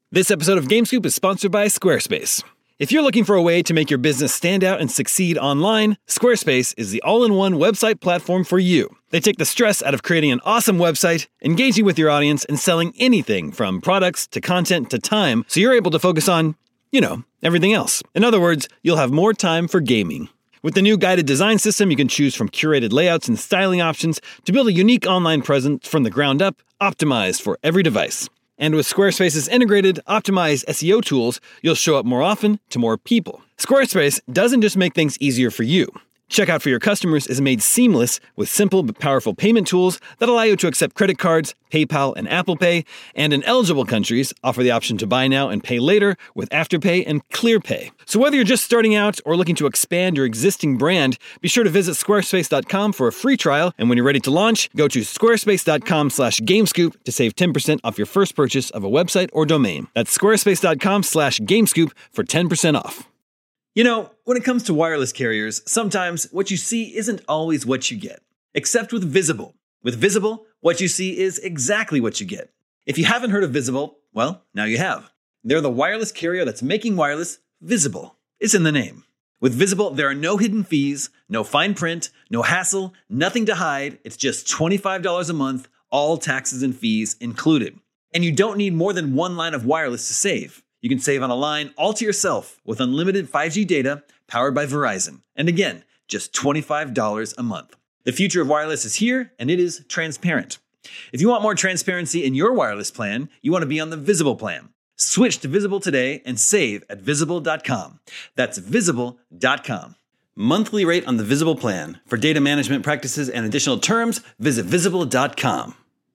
This episode of GameScoop is sponsored by Squarespace. If you're looking for a way to make your business stand out and succeed online, Squarespace is the all-in-one website platform for you. They take the stress out of creating an awesome website, engaging with your audience, and selling anything from products to content to time, so you're able to focus on, everything else. In other words, you'll have more time for gaming. With the new guided design system, you can choose from curated layouts and styling options to build a unique online presence from the ground up, optimized for every device. And with Squarespace's integrated, optimized SEO tools, you'll show up more often to more people. Squarespace doesn't just make things easier for you. Checkout for your customers is made seamless with simple but powerful payment tools that allow you to accept credit cards, PayPal, and Apple Pay, and in eligible countries, offer the option to buy now and pay later with Afterpay and ClearPay. So whether you're just starting out or looking to expand your existing brand, be sure to visit squarespace.com for a free trial, and when you're ready to launch, go to squarespace.com/gamescoop to save 10% off your first purchase of a website or domain. That's squarespace.com/gamescoop for 10% off. When it comes to wireless carriers, sometimes what you see isn't always what you get. Except with Visible. With Visible, what you see is exactly what you get. If you haven't heard of Visible, well, now you have. They're the wireless carrier that's making wireless visible. It's in the name. With Visible, there are no hidden fees, no fine print, no hassle, nothing to hide. It's just $25 a month, all taxes and fees included. And you don't need more than one line of wireless to save. You can save on a line all to yourself with unlimited 5G data powered by Verizon. And again, just $25 a month. The future of wireless is here, and it is transparent. If you want more transparency in your wireless plan, you want to be on the Visible plan. Switch to Visible today and save at Visible.com. That's Visible.com. Monthly rate on the Visible plan. For data management practices and additional terms, visit Visible.com.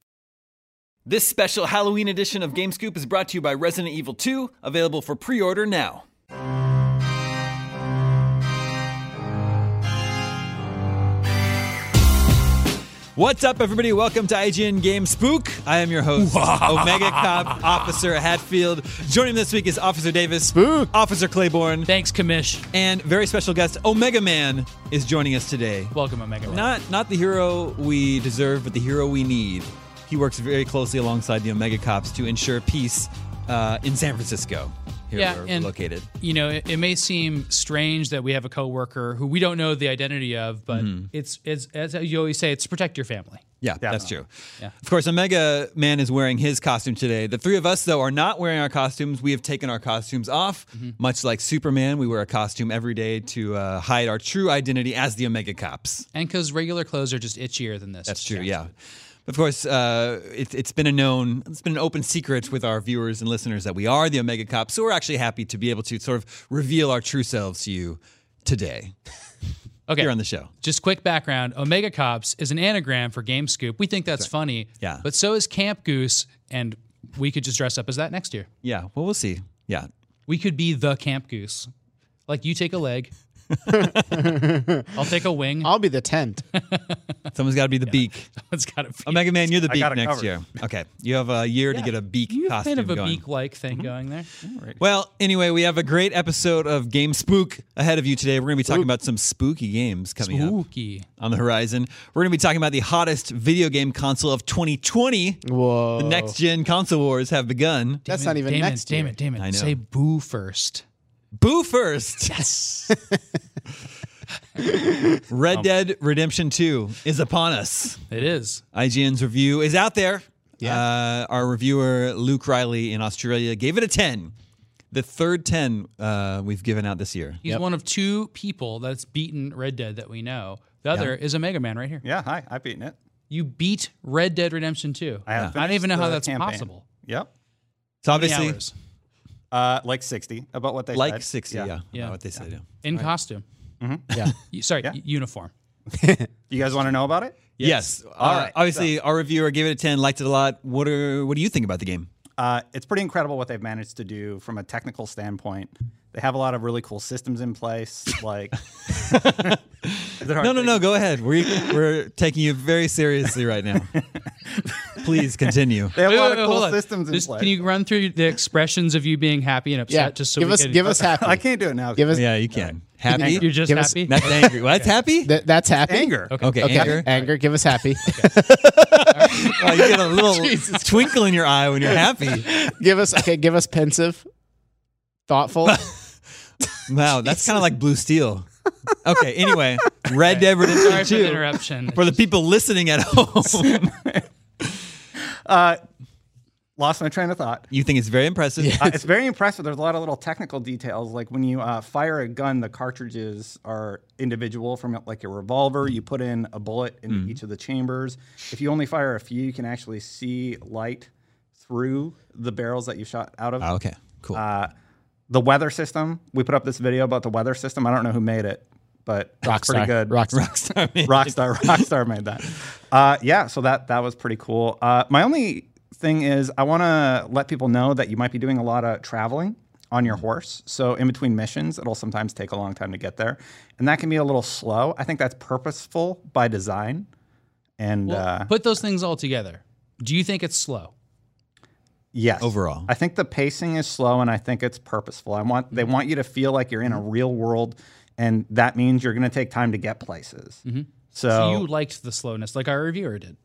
This special Halloween edition of GameScoop is brought to you by Resident Evil 2, available for pre-order now. What's up, everybody? Welcome to IGN Game Spook. I am your host, Omega Cop Officer Hatfield. Joining me this week is Officer Davis, Spook, Officer Claiborne. Thanks, Commish. And very special guest, Omega Man, is joining us today. Welcome, Omega Man. Not the hero we deserve, but the hero we need. He works very closely alongside the Omega Cops to ensure peace in San Francisco, where we're located. It may seem strange that we have a coworker who we don't know the identity of, but it's as you always say, it's to protect your family. Yeah, Definitely. That's true. Yeah. Of course, Omega Man is wearing his costume today. The three of us, though, are not wearing our costumes. We have taken our costumes off. Much like Superman, we wear a costume every day to hide our true identity as the Omega Cops. And because regular clothes are just itchier than this. That's true, yeah. Of course, it's been an open secret with our viewers and listeners that we are the Omega Cops, so we're actually happy to be able to sort of reveal our true selves to you today. Okay. Here on the show. Just quick background, Omega Cops is an anagram for Game Scoop. We think that's funny, Yeah. But so is Camp Goose, and we could just dress up as that next year. Yeah, well, we'll see. Yeah. We could be the Camp Goose. Like, you take a leg. I'll take a wing. I'll be the tent. Someone's got to be the beak. It's got to be. Omega Man, you're the beak got it next covered. year. Okay. You have a year to get a beak You have costume kind of a going. beak-like thing going there. Well, anyway, we have a great episode of Game Spook ahead of you today. We're going to be talking about some spooky games coming up Spooky. on the horizon. We're going to be talking about the hottest video game console of 2020. Whoa. The next-gen console wars have begun. That's not even next year. Damon. I know. Say boo first. Boo first! Yes. Red Dead Redemption 2 is upon us. It is. IGN's review is out there. Yeah. Our reviewer, Luke Riley in Australia, gave it a 10. The third 10 we've given out this year. He's one of two people that's beaten Red Dead that we know. The other is Omega Man right here. Yeah, hi, I've beaten it. You beat Red Dead Redemption 2. I have I don't even know finished how the that's campaign. possible. Yep. So How many obviously, hours? Like 60, about what they like said. 60, yeah. Yeah. What they said, yeah. In costume. Yeah. Uniform. You guys want to know about it? Yes. All right. Obviously, our reviewer gave it a 10, liked it a lot. What do you think about the game? It's pretty incredible what they've managed to do from a technical standpoint. They have a lot of really cool systems in place. Like, No, go ahead. We're taking you very seriously right now. Please continue. They have a lot of Wait, cool hold on. systems in Just, place. Can you run through the expressions of you being happy and upset? Yeah. Just so give we us can, give us happy. I can't do it now. Give us Yeah, you can. Happy? You're just Give us- happy? That's angry. What's happy? That's happy. Anger. Okay, Okay, anger. anger. Give us happy. Oh, you get a little twinkle in your eye when you're happy. Give us pensive. Thoughtful. Wow, that's kind of like Blue Steel. Okay, anyway, Red Dead Redemption Sorry for the 2. interruption. For the people listening at home, Lost my train of thought. you think it's very impressive. It's very impressive. There's a lot of little technical details. Like when you fire a gun, the cartridges are individual from like your revolver. You put in a bullet in each of the chambers. If you only fire a few, you can actually see light through the barrels that you shot out of. Oh, okay, cool. The weather system. We put up this video about the weather system. I don't know who made it, but it's pretty good. Rockstar. Man. Rockstar made that. Yeah, so that was pretty cool. My only thing is I want to let people know that you might be doing a lot of traveling on your horse. So in between missions, it'll sometimes take a long time to get there. And that can be a little slow. I think that's purposeful by design. And Put those things all together. Do you think it's slow? yes. Overall. I think the pacing is slow and I think it's purposeful. They want you to feel like you're in a real world, and that means you're going to take time to get places. So you liked the slowness, like our reviewer did.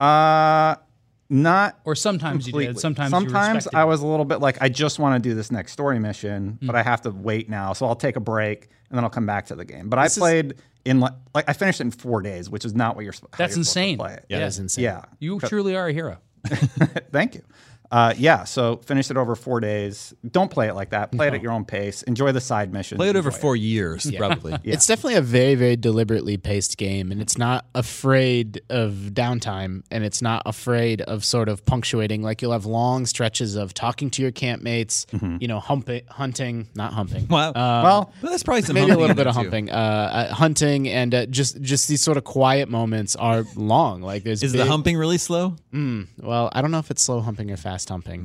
Not Or sometimes you completely. did. Sometimes you respected I it. was a little bit like, I just want to do this next story mission, but I have to wait now. So I'll take a break and then I'll come back to the game. But I played in like I finished it in 4 days, which is not what you're supposed to That's insane. play it. Yeah. That is insane. Yeah. You truly are a hero. Thank you. Yeah, so finished it over 4 days. Don't play it like that. Play it at your own pace. Enjoy the side missions. Play it over Enjoy 4 years, probably. It's definitely a very, very deliberately paced game, and it's not afraid of downtime, and it's not afraid of sort of punctuating. Like you'll have long stretches of talking to your campmates, hunting, not humping. Well, Well, that's probably some Maybe a humping little in bit there, of too. humping, hunting, and just these sort of quiet moments are long. Like there's Is the humping really slow? Well, I don't know if it's slow humping or fast humping.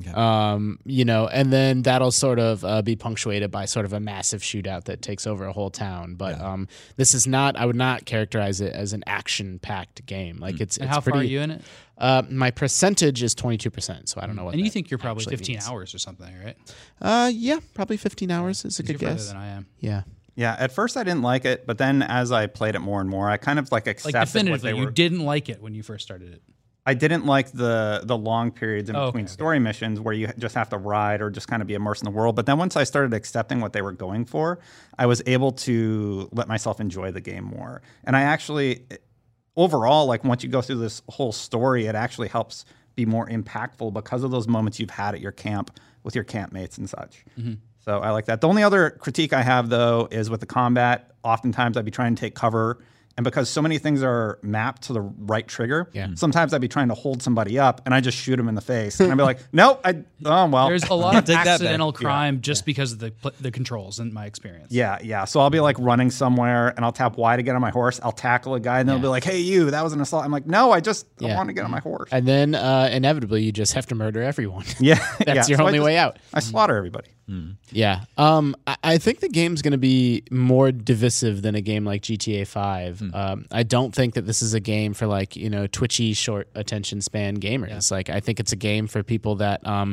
And then that'll sort of be punctuated by sort of a massive shootout that takes over a whole town. But this is not. I would not characterize it as an action-packed game. Like it's. And how pretty, far are you in it? My percentage is 22%, so I don't know what. And you that think you're probably actually 15 means. hours or something, right? Yeah, probably 15 hours is a You're good further guess. than I am. Yeah. yeah, at first I didn't like it, but then as I played it more and more, I kind of like accepted Like what definitively, they you were. didn't like it when you first started it. I didn't like the long periods in Oh, between okay. story missions where you just have to ride or just kind of be immersed in the world. But then once I started accepting what they were going for, I was able to let myself enjoy the game more. And I actually, overall, like once you go through this whole story, it actually helps be more impactful because of those moments you've had at your camp with your campmates and such. So I like that. The only other critique I have, though, is with the combat. Oftentimes I'd be trying to take cover. And because so many things are mapped to the right trigger, sometimes I'd be trying to hold somebody up and I just shoot them in the face. And I'd be like, nope, well. There's a lot of Take that back. accidental crime just because of the controls, in my experience. Yeah. So I'll be like running somewhere and I'll tap Y to get on my horse. I'll tackle a guy and they'll be like, hey, you, that was an assault. I'm like, no, I want to get on my horse. And then inevitably you just have to murder everyone. Yeah. That's your So I only just- way out. I slaughter everybody. Yeah. I think the game's going to be more divisive than a game like GTA 5. I don't think that this is a game for like, twitchy, short attention span gamers. Like, I think it's a game for people that, are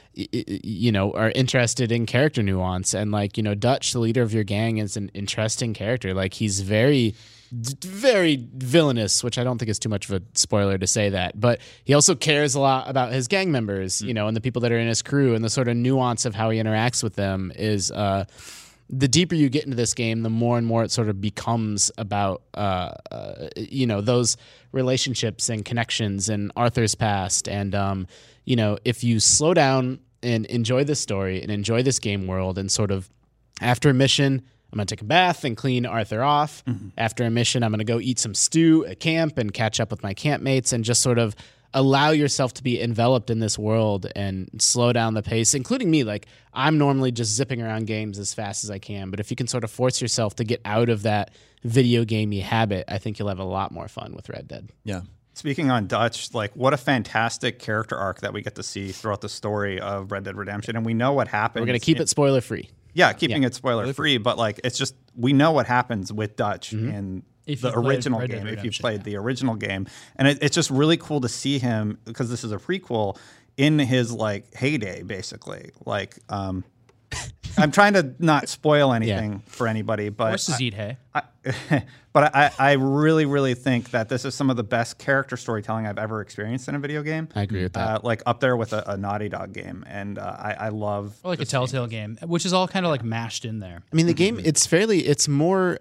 interested in character nuance. And like, Dutch, the leader of your gang, is an interesting character. Like, he's very villainous, which I don't think is too much of a spoiler to say that, but he also cares a lot about his gang members, and the people that are in his crew, and the sort of nuance of how he interacts with them is, the deeper you get into this game, the more and more it sort of becomes about, those relationships and connections and Arthur's past. And, if you slow down and enjoy this story and enjoy this game world, and sort of after a mission, I'm going to take a bath and clean Arthur off. After a mission, I'm going to go eat some stew at camp and catch up with my campmates, and just sort of allow yourself to be enveloped in this world and slow down the pace, including me. Like, I'm normally just zipping around games as fast as I can, but if you can sort of force yourself to get out of that video gamey habit, I think you'll have a lot more fun with Red Dead. Yeah. Speaking on Dutch, like what a fantastic character arc that we get to see throughout the story of Red Dead Redemption. And we know what happens. We're going to keep it spoiler free. Yeah, keeping it spoiler free, but like it's just we know what happens with Dutch in If the you've played original Red Dead game. If you've Redemption, played the original game, and it's just really cool to see him because this is a prequel in his like heyday, basically. Like, I'm trying to not spoil anything for anybody, but Horses eat hay. but I really, really think that this is some of the best character storytelling I've ever experienced in a video game. I agree with that. Like up there with a Naughty Dog game, and I love Or like a Telltale game, which is all kind of like mashed in there. I mean, the game, it's more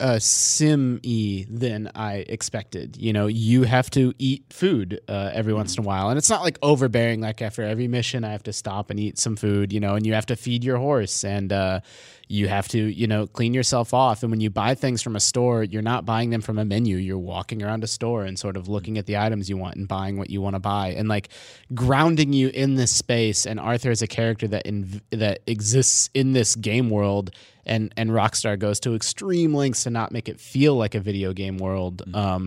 sim-y than I expected. You know, you have to eat food every once in a while. And it's not like overbearing, like after every mission, I have to stop and eat some food, you know, and you have to feed your horse and you have to, you know, clean yourself off. And when you buy things from a store, you're not buying them from a menu. You're walking around a store and sort of looking at the items you want and buying what you want to buy and like grounding you in this space. And Arthur is a character that exists in this game world. And Rockstar goes to extreme lengths to not make it feel like a video game world.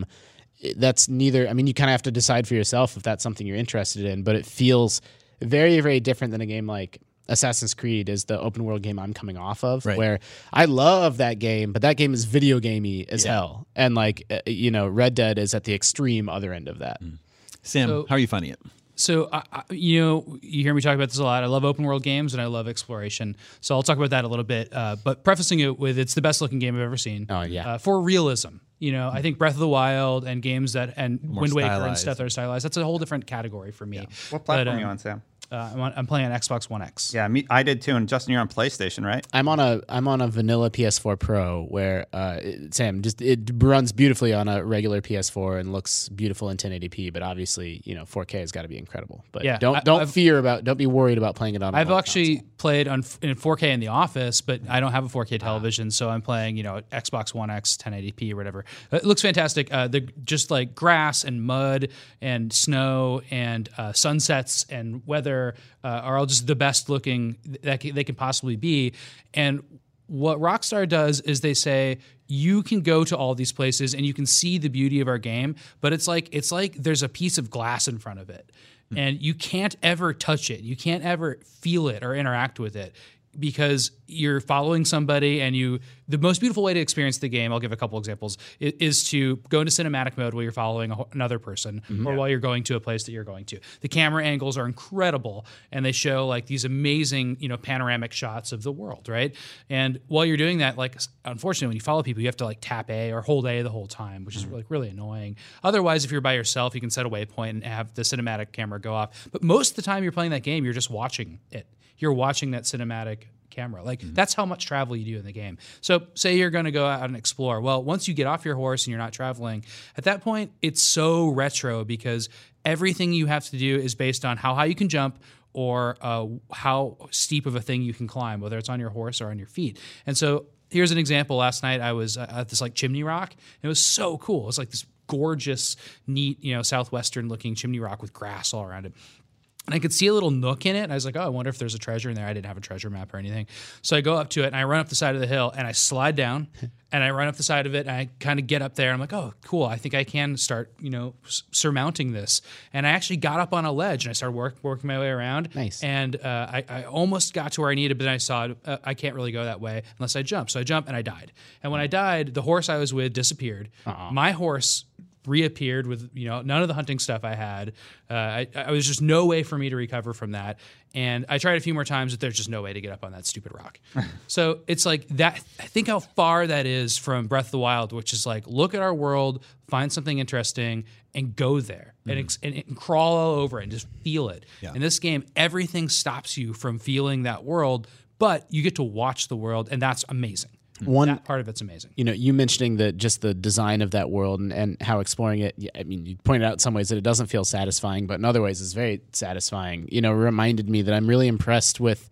That's neither. I mean, you kind of have to decide for yourself if that's something you're interested in, but it feels very, very different than a game like Assassin's Creed is the open world game I'm coming off of, where I love that game, but that game is video gamey as hell. And like, you know, Red Dead is at the extreme other end of that. Sam, how are you finding it? So, you know, you hear me talk about this a lot. I love open world games and I love exploration. So I'll talk about that a little bit. But prefacing it with it's the best looking game I've ever seen. Oh, yeah. For realism. You know, I think Breath of the Wild and games that and Wind Waker and stuff that are stylized, that's a whole different category for me. What platform are you on, Sam? I'm playing on Xbox One X. Yeah, I did too. And Justin, you're on PlayStation, right? I'm on a vanilla PS4 Pro where Sam it runs beautifully on a regular PS4 and looks beautiful in 1080p. But obviously, you know, 4K has got to be incredible. But yeah, don't be worried about playing it on. I've actually played in 4K in the office, but I don't have a 4K television, so I'm playing, you know, Xbox One X 1080p or whatever. It looks fantastic. Just like grass and mud and snow and sunsets and weather are all just the best looking that they can possibly be. And what Rockstar does is they say you can go to all these places and you can see the beauty of our game, but it's like there's a piece of glass in front of it. And you can't ever touch it. You can't ever feel it or interact with it because you're following somebody and the most beautiful way to experience the game, I'll give a couple examples, is to go into cinematic mode while you're following another person or while you're going to a place that you're going to. The camera angles are incredible and they show like these amazing, you know, panoramic shots of the world, right? And while you're doing that, like unfortunately when you follow people, you have to like tap A or hold A the whole time, which is like really annoying. Otherwise, if you're by yourself, you can set a waypoint and have the cinematic camera go off. But most of the time you're playing that game, you're just watching it. You're watching that cinematic camera. Like that's how much travel you do in the game. So say you're going to go out and explore. Well, once you get off your horse and you're not traveling, at that point, it's so retro because everything you have to do is based on how high you can jump or how steep of a thing you can climb, whether it's on your horse or on your feet. And so here's an example. Last night I was at this like chimney rock. It was so cool. It was like this gorgeous, neat, you know, southwestern looking chimney rock with grass all around it. And I could see a little nook in it. And I was like, oh, I wonder if there's a treasure in there. I didn't have a treasure map or anything. So I go up to it and I run up the side of the hill and I slide down and I run up the side of it and I kind of get up there. And I'm like, oh, cool. I think I can start, you know, surmounting this. And I actually got up on a ledge and I started working my way around. Nice. And I almost got to where I needed, but then I saw I can't really go that way unless I jump. So I jumped and I died. And when I died, the horse I was with disappeared. My horse reappeared with, you know, none of the hunting stuff I had. I was just no way for me to recover from that. And I tried a few more times, but there's just no way to get up on that stupid rock. So it's like that. I think how far that is from Breath of the Wild, which is like, look at our world, find something interesting, and go there and crawl all over it and just feel it. Yeah. In this game, everything stops you from feeling that world, but you get to watch the world, and that's amazing. That part of it's amazing. You know, you mentioning just the design of that world and how exploring it, I mean, you pointed out in some ways that it doesn't feel satisfying, but in other ways it's very satisfying. You know, reminded me that I'm really impressed with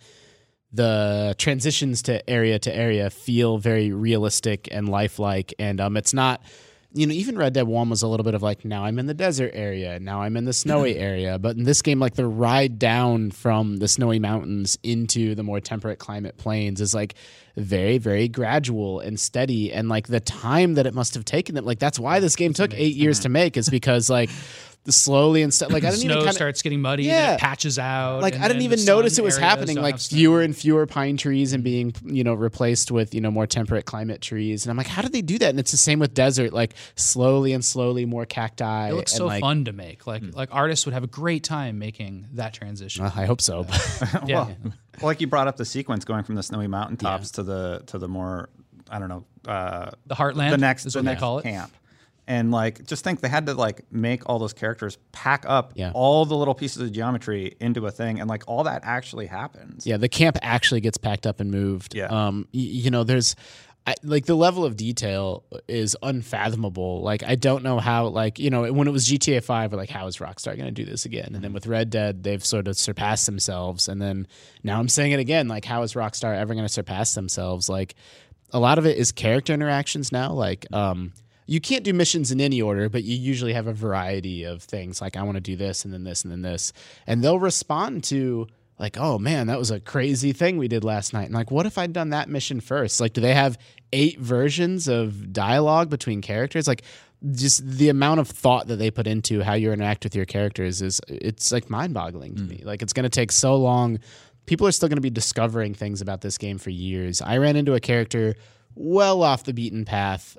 the transitions to area feel very realistic and lifelike. And it's not, you know, even Red Dead 1 was a little bit of like, now I'm in the desert area, now I'm in the snowy area. But in this game, like the ride down from the snowy mountains into the more temperate climate plains is like very, very gradual and steady. And like the time that it must have taken them, like that's why this game took 8 years to make, is because like slowly and stuff. Like I didn't Snow even starts getting muddy, Yeah. and it patches out. like and I didn't then even the sun notice it was areas happening. don't Like have snow. fewer and fewer pine trees and being replaced with more temperate climate trees. And I'm like, how did they do that? And it's the same with desert. Like slowly and slowly more cacti. It looks and so like, fun to make. Like artists would have a great time making that transition. I hope so. Yeah. Well, like you brought up the sequence going from the snowy mountaintops to the more, I don't know, The Heartland the next is what they call it. camp. And like, just think they had to like make all those characters pack up Yeah. all the little pieces of geometry into a thing, and like all that actually happens. Yeah, the camp actually gets packed up and moved. Yeah. There's like the level of detail is unfathomable. Like I don't know how, like, when it was GTA 5, we're like, how is Rockstar going to do this again? And then with Red Dead, they've sort of surpassed themselves. And then now I'm saying it again, like, how is Rockstar ever going to surpass themselves? Like a lot of it is character interactions now. Like, you can't do missions in any order, but you usually have a variety of things. Like I want to do this and then this and then this. And they'll respond to like, oh man, that was a crazy thing we did last night. And like, what if I'd done that mission first? Like, do they have 8 versions of dialogue between characters? Like just the amount of thought that they put into how you interact with your characters it's like mind boggling to me. Like it's going to take so long. People are still going to be discovering things about this game for years. I ran into a character well off the beaten path,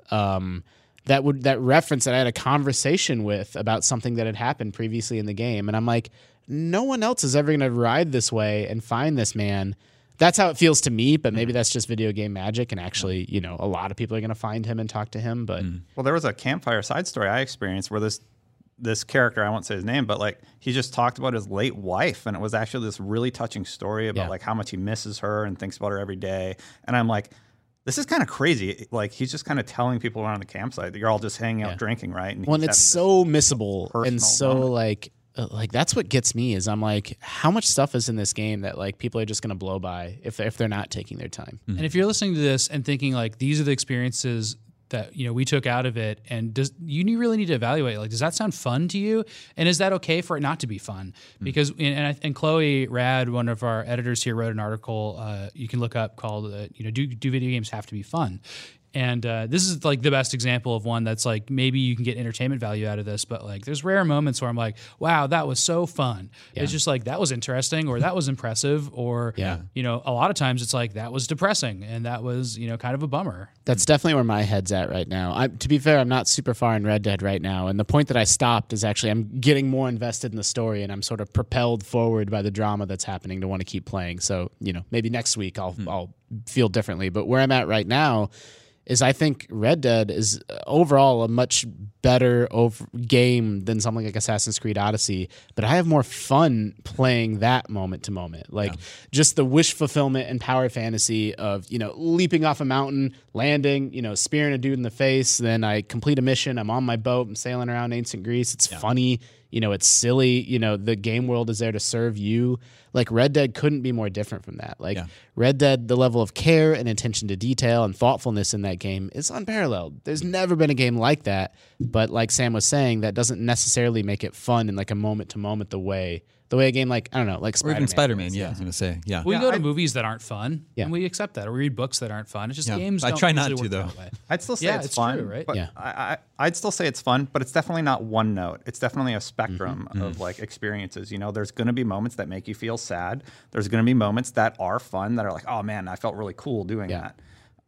that reference that I had a conversation with about something that had happened previously in the game. And I'm like, no one else is ever going to ride this way and find this man. That's how it feels to me, but maybe that's just video game magic. And actually, a lot of people are going to find him and talk to him. But Well, there was a campfire side story I experienced where this character, I won't say his name, but like he just talked about his late wife, and it was actually this really touching story about like how much he misses her and thinks about her every day. And I'm like, this is kind of crazy. Like he's just kind of telling people around the campsite that you're all just hanging out drinking, right? And when he's it's having so missable and so moment. like that's what gets me is I'm like, how much stuff is in this game that like people are just going to blow by if they're not taking their time. And if you're listening to this and thinking like these are the experiences that we took out of it, and you really need to evaluate, like, does that sound fun to you, and is that okay for it not to be fun? Because and Chloe Rad, one of our editors here, wrote an article you can look up called do video games have to be fun? And this is like the best example of one that's like maybe you can get entertainment value out of this, but like there's rare moments where I'm like, wow, that was so fun. Yeah. It's just like that was interesting, or that was impressive, or a lot of times it's like that was depressing and that was kind of a bummer. That's definitely where my head's at right now. To be fair, I'm not super far in Red Dead right now, and the point that I stopped is actually I'm getting more invested in the story, and I'm sort of propelled forward by the drama that's happening to want to keep playing. So maybe next week I'll feel differently, but where I'm at right now is I think Red Dead is overall a much better game than something like Assassin's Creed Odyssey, but I have more fun playing that moment to moment. Like just the wish fulfillment and power fantasy of, leaping off a mountain, landing, spearing a dude in the face, then I complete a mission, I'm on my boat, I'm sailing around ancient Greece, it's funny, it's silly, the game world is there to serve you. Like Red Dead couldn't be more different from that. Like Red Dead, the level of care and attention to detail and thoughtfulness in that game is unparalleled. There's never been a game like that. But like Sam was saying, that doesn't necessarily make it fun in like a moment to moment the way a game like, I don't know, like Or Spider-Man. even Spider-Man, I was going to say, We go to movies that aren't fun, and we accept that. Or we read books that aren't fun. It's just games. I don't try not usually to, work though. that way. I'd still say it's fun, true, right? but I'd still say it's fun, but it's definitely not one note. It's definitely a spectrum of like experiences. There's going to be moments that make you feel sad. There's going to be moments that are fun, that are like, oh man, I felt really cool doing that.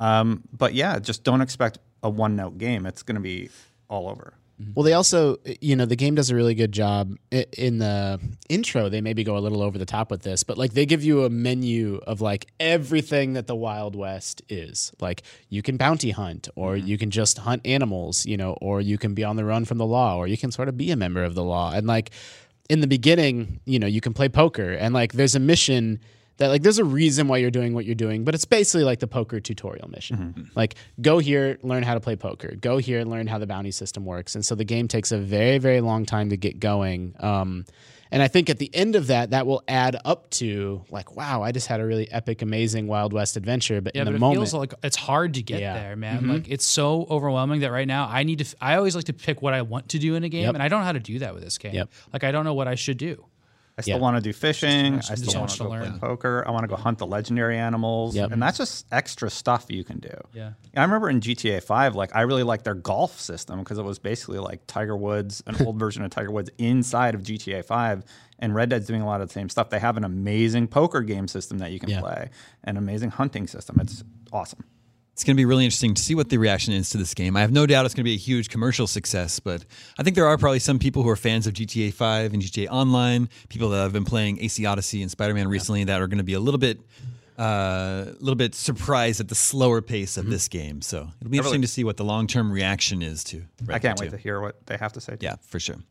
But just don't expect a one note game. It's going to be all over. Well, they also, the game does a really good job in the intro. They maybe go a little over the top with this, but like they give you a menu of like everything that the Wild West is. Like you can bounty hunt, or you can just hunt animals, or you can be on the run from the law, or you can sort of be a member of the law. And like in the beginning, you can play poker, and like there's a mission that like there's a reason why you're doing what you're doing, but it's basically like the poker tutorial mission. Like go here, learn how to play poker. Go here, learn how the bounty system works. And so the game takes a very, very long time to get going. And I think at the end of that will add up to like, wow, I just had a really epic, amazing Wild West adventure. But in the moment, it feels like it's hard to get there, man. Like it's so overwhelming that right now I always like to pick what I want to do in a game, and I don't know how to do that with this game. Like I don't know what I should do. I still want to do fishing. I Just still much want to to go play learn. poker. I want to go hunt the legendary animals. Yep. And that's just extra stuff you can do. Yeah. I remember in GTA 5, like I really liked their golf system because it was basically like Tiger Woods, an old version of Tiger Woods inside of GTA 5. And Red Dead's doing a lot of the same stuff. They have an amazing poker game system that you can play, an amazing hunting system. It's awesome. It's going to be really interesting to see what the reaction is to this game. I have no doubt it's going to be a huge commercial success, but I think there are probably some people who are fans of GTA 5 and GTA Online, people that have been playing AC Odyssey and Spider-Man recently that are going to be a little bit surprised at the slower pace of this game. So it'll be interesting to see what the long-term reaction is to Red I can't Dead wait 2. to hear what they have to say. Yeah, for sure.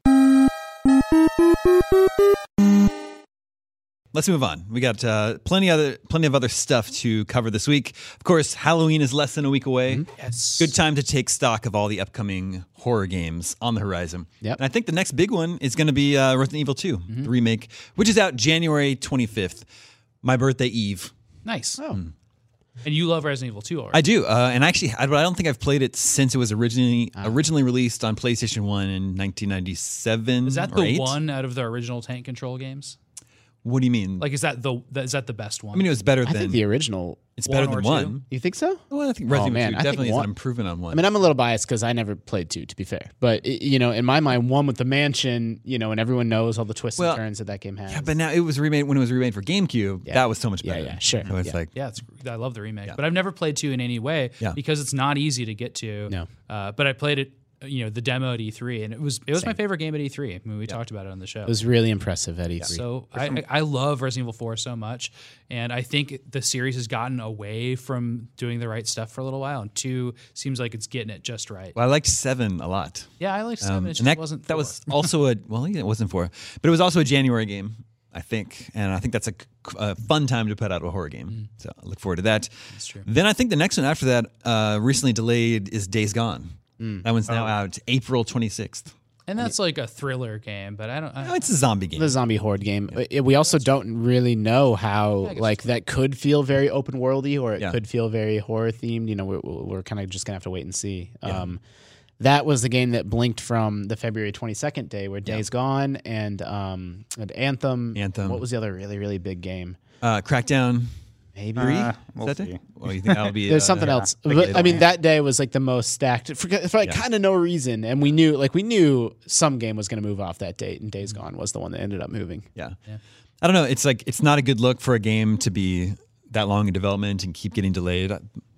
Let's move on. We got plenty of other stuff to cover this week. Of course, Halloween is less than a week away. Yes. Good time to take stock of all the upcoming horror games on the horizon. Yep. And I think the next big one is going to be Resident Evil 2, the remake, which is out January 25th, my birthday eve. Nice. Oh. And you love Resident Evil 2 already. I do, and actually, I don't think I've played it since it was originally released on PlayStation 1 in 1997. Is that or the 8? one out of the original tank control games? What do you mean? Like, is that the best one? I mean, it was better I than. think the original. It's better one than or two? one. You think so? Well, I think Resident Evil 2 man, I think definitely is one- an improvement on one. I mean, I'm a little biased because I never played 2, to be fair. But in my mind, 1 with the mansion, and everyone knows all the twists Well, and turns that game has. yeah, but now it was remade when it was remade for GameCube. Yeah. That was so much better. Yeah, sure. So it's Yeah. like, Yeah, I love the remake, but I've never played 2 in any way because it's not easy to get to. No. But I played it, the demo at E3, and it was my favorite game at E3. I mean, we talked about it on the show. It was really impressive at E3. So I love Resident Evil 4 so much, and I think the series has gotten away from doing the right stuff for a little while, and 2 seems like it's getting it just right. well, I liked 7 a lot. Yeah, I like 7. It just and that wasn't 4. that was also it wasn't 4, but it was also a January game, I think, and I think that's a fun time to put out a horror game. So I look forward to that. That's true. Then I think the next one after that, recently delayed, is Days Gone. That one's now out April 26th. And that's like a thriller game, but I don't. No, it's a zombie game. The zombie horde game. We also don't really know how that could feel very open worldy, or it could feel very horror themed. We're kind of just gonna have to wait and see. That was the game that blinked from the February 22nd day, where Days Gone and Anthem. What was the other really really big game? Crackdown. Maybe. We'll Is that see. it? Well, you think that'll be? There's something else. But, I mean, that day was like the most stacked for kind of no reason, and we knew some game was going to move off that date, and Days Gone was the one that ended up moving. Yeah. I don't know. It's like it's not a good look for a game to be that long in development and keep getting delayed.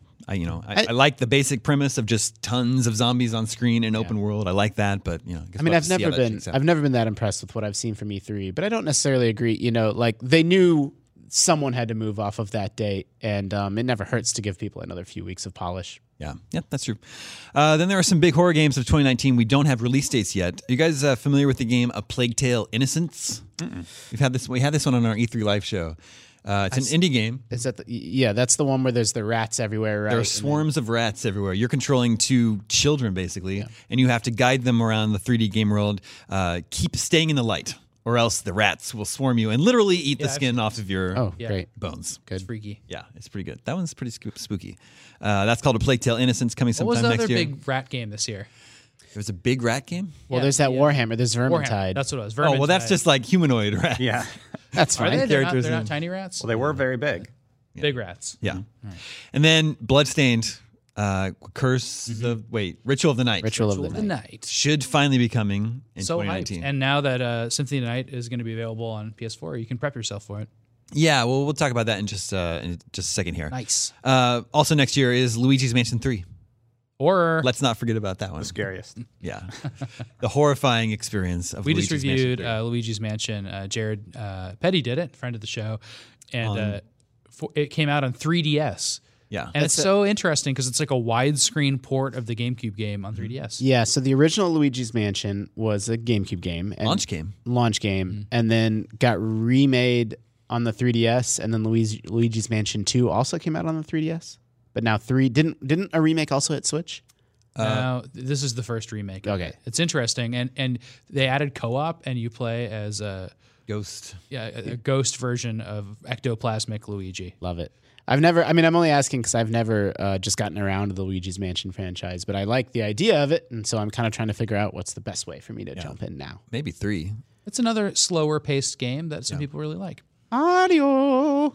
I like the basic premise of just tons of zombies on screen in open world. I like that, but I mean, I've never been that impressed with what I've seen from E3, but I don't necessarily agree. Like they knew someone had to move off of that date, and it never hurts to give people another few weeks of polish. Yeah, that's true. Then there are some big horror games of 2019. We don't have release dates yet. Are you guys familiar with the game A Plague Tale: Innocence? We had this one on our E3 live show. It's an indie game. Is that that's the one where there's the rats everywhere, right? There are swarms of rats everywhere. You're controlling 2 children, basically, and you have to guide them around the 3D game world. Keep staying in the light, or else the rats will swarm you and literally eat the skin off of your great. bones. It's freaky. Yeah, it's pretty good. That one's pretty spooky. That's called A Plague Tale: Innocence, coming What was sometime the next other year. big rat game this year? There was a big rat game? Well, there's that Warhammer. There's Warhammer. Vermintide. That's what it was. Oh, well, that's Vermintide. just like humanoid rats. Yeah. That's Are fine. they? characters They're not in- tiny rats. Well, they were very big. Big rats. Yeah. And then Bloodstained, Ritual of the Night. Ritual of Ritual the of the Night. Night. Should finally be coming in So hyped. 2019. And now that Symphony of the Night is going to be available on PS4, you can prep yourself for it. Yeah, well, we'll talk about that in just a second here. Nice. Also next year is Luigi's Mansion 3. Or Let's not forget about that one. The scariest. Yeah. The horrifying experience of we Luigi's just reviewed Mansion 3. Luigi's Mansion. Jared Petty did it, friend of the show, and it came out on 3DS. Yeah. And it's so interesting because it's like a widescreen port of the GameCube game on 3DS. Yeah, so the original Luigi's Mansion was a GameCube game. And Launch game. Mm-hmm. And then got remade on the 3DS, and then Luigi's Mansion 2 also came out on the 3DS. But now 3 didn't a remake also hit Switch? Now, this is the first remake. of Okay. it. It's interesting, and they added co-op, and you play as a Ghost. ghost version of ectoplasmic Luigi. Love it. I'm only asking because I've never just gotten around to the Luigi's Mansion franchise, but I like the idea of it, and so I'm kind of trying to figure out what's the best way for me to jump in now. Maybe 3. It's another slower paced game that some people really like. Audio.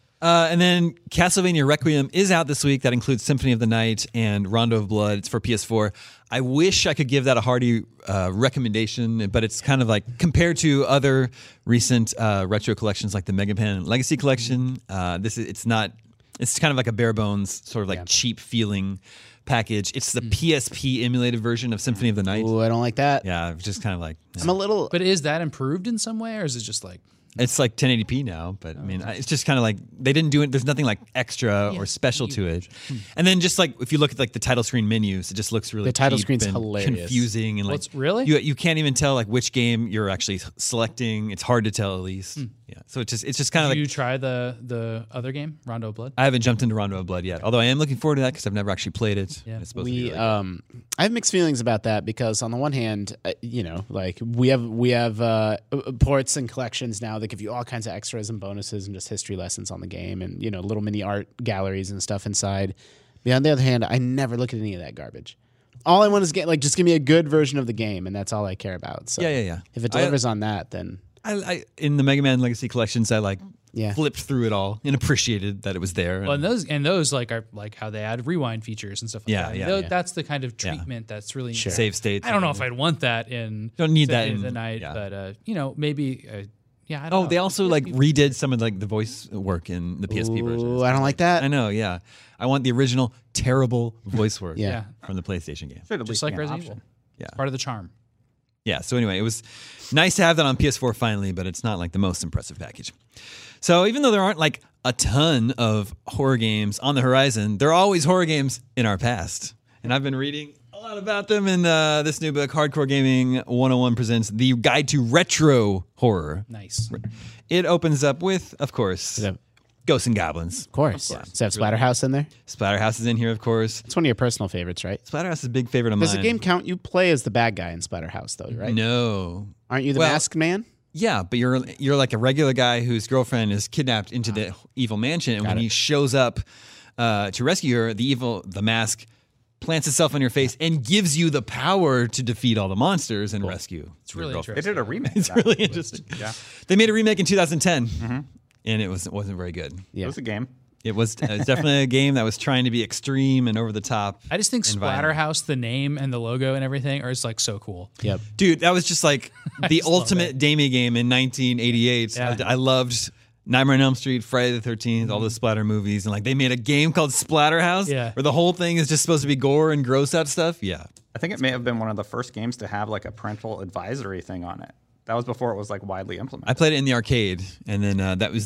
And then Castlevania Requiem is out this week. That includes Symphony of the Night and Rondo of Blood. It's for PS4. I wish I could give that a hearty recommendation, but it's kind of like compared to other recent retro collections like the Mega Man Legacy Collection. It's kind of like a bare bones sort of like cheap feeling package. It's the PSP emulated version of Symphony of the Night. Ooh, I don't like that. Yeah, just kind of like I'm a little. But is that improved in some way, or is it just like it's like 1080p now, but I mean, it's just kind of like they didn't do it. There's nothing like extra or special to it. And then just like if you look at like the title screen menus, it just looks really The title cheap screen's and hilarious. confusing, and like What's- really? you can't even tell like which game you're actually selecting. It's hard to tell at least. Yeah, so it's just kind of did like you try the other game, Rondo of Blood? I haven't jumped into Rondo of Blood yet, although I am looking forward to that because I've never actually played it. Yeah. It's supposed to be really I have mixed feelings about that because on the one hand, like we have ports and collections now that give you all kinds of extras and bonuses and just history lessons on the game and little mini art galleries and stuff inside. But on the other hand, I never look at any of that garbage. All I want is just give me a good version of the game, and that's all I care about. So Yeah. if it delivers on that, then I in the Mega Man Legacy collections, I Yeah. flipped through it all and appreciated that it was there. Well, and those like are like how they add rewind features and stuff like that. Yeah. That's the kind of treatment that's really save states. I don't know if I'd want that in Don't need that Symphony of in- the Night, yeah. but maybe I don't know. They also like redid some of like the voice work in the PSP version. Ooh, I don't like that. I know, yeah. I want the original terrible voice work Yeah. from the PlayStation game. Should at just least like be an Resident option. Evil. Yeah. Part of the charm. Yeah, so anyway, it was nice to have that on PS4 finally, but it's not like the most impressive package. So even though there aren't like a ton of horror games on the horizon, there are always horror games in our past. And I've been reading a lot about them in this new book, Hardcore Gaming 101 presents The Guide to Retro Horror. Nice. It opens up with, of course, Yeah. Ghosts and Goblins. Of course. Does it have Splatterhouse in there? Splatterhouse is in here, of course. It's one of your personal favorites, right? Splatterhouse is a big favorite of Does mine. the game count? You play as the bad guy in Splatterhouse, though, right? No. Aren't you the Well- masked man? Yeah, but you're like a regular guy whose girlfriend is kidnapped into the evil mansion, and when he shows up to rescue her, the mask plants itself on your face and gives you the power to defeat all the monsters and rescue. It's really They did a remake. It's of that. really interesting. Yeah. They made a remake in 2010, and it wasn't very good. Yeah. It was a game. It was definitely a game that was trying to be extreme and over the top. I just think and violent. Splatterhouse, the name and the logo and everything, are just like so cool. Yep. Dude, that was just like the just love ultimate Damie game in 1988. Yeah. I loved Nightmare on Elm Street, Friday the 13th, all the splatter movies, and like they made a game called Splatterhouse, Yeah. where the whole thing is just supposed to be gore and gross out stuff. Yeah, I think it may have been one of the first games to have like a parental advisory thing on it. That was before it was like widely implemented. I played it in the arcade, and then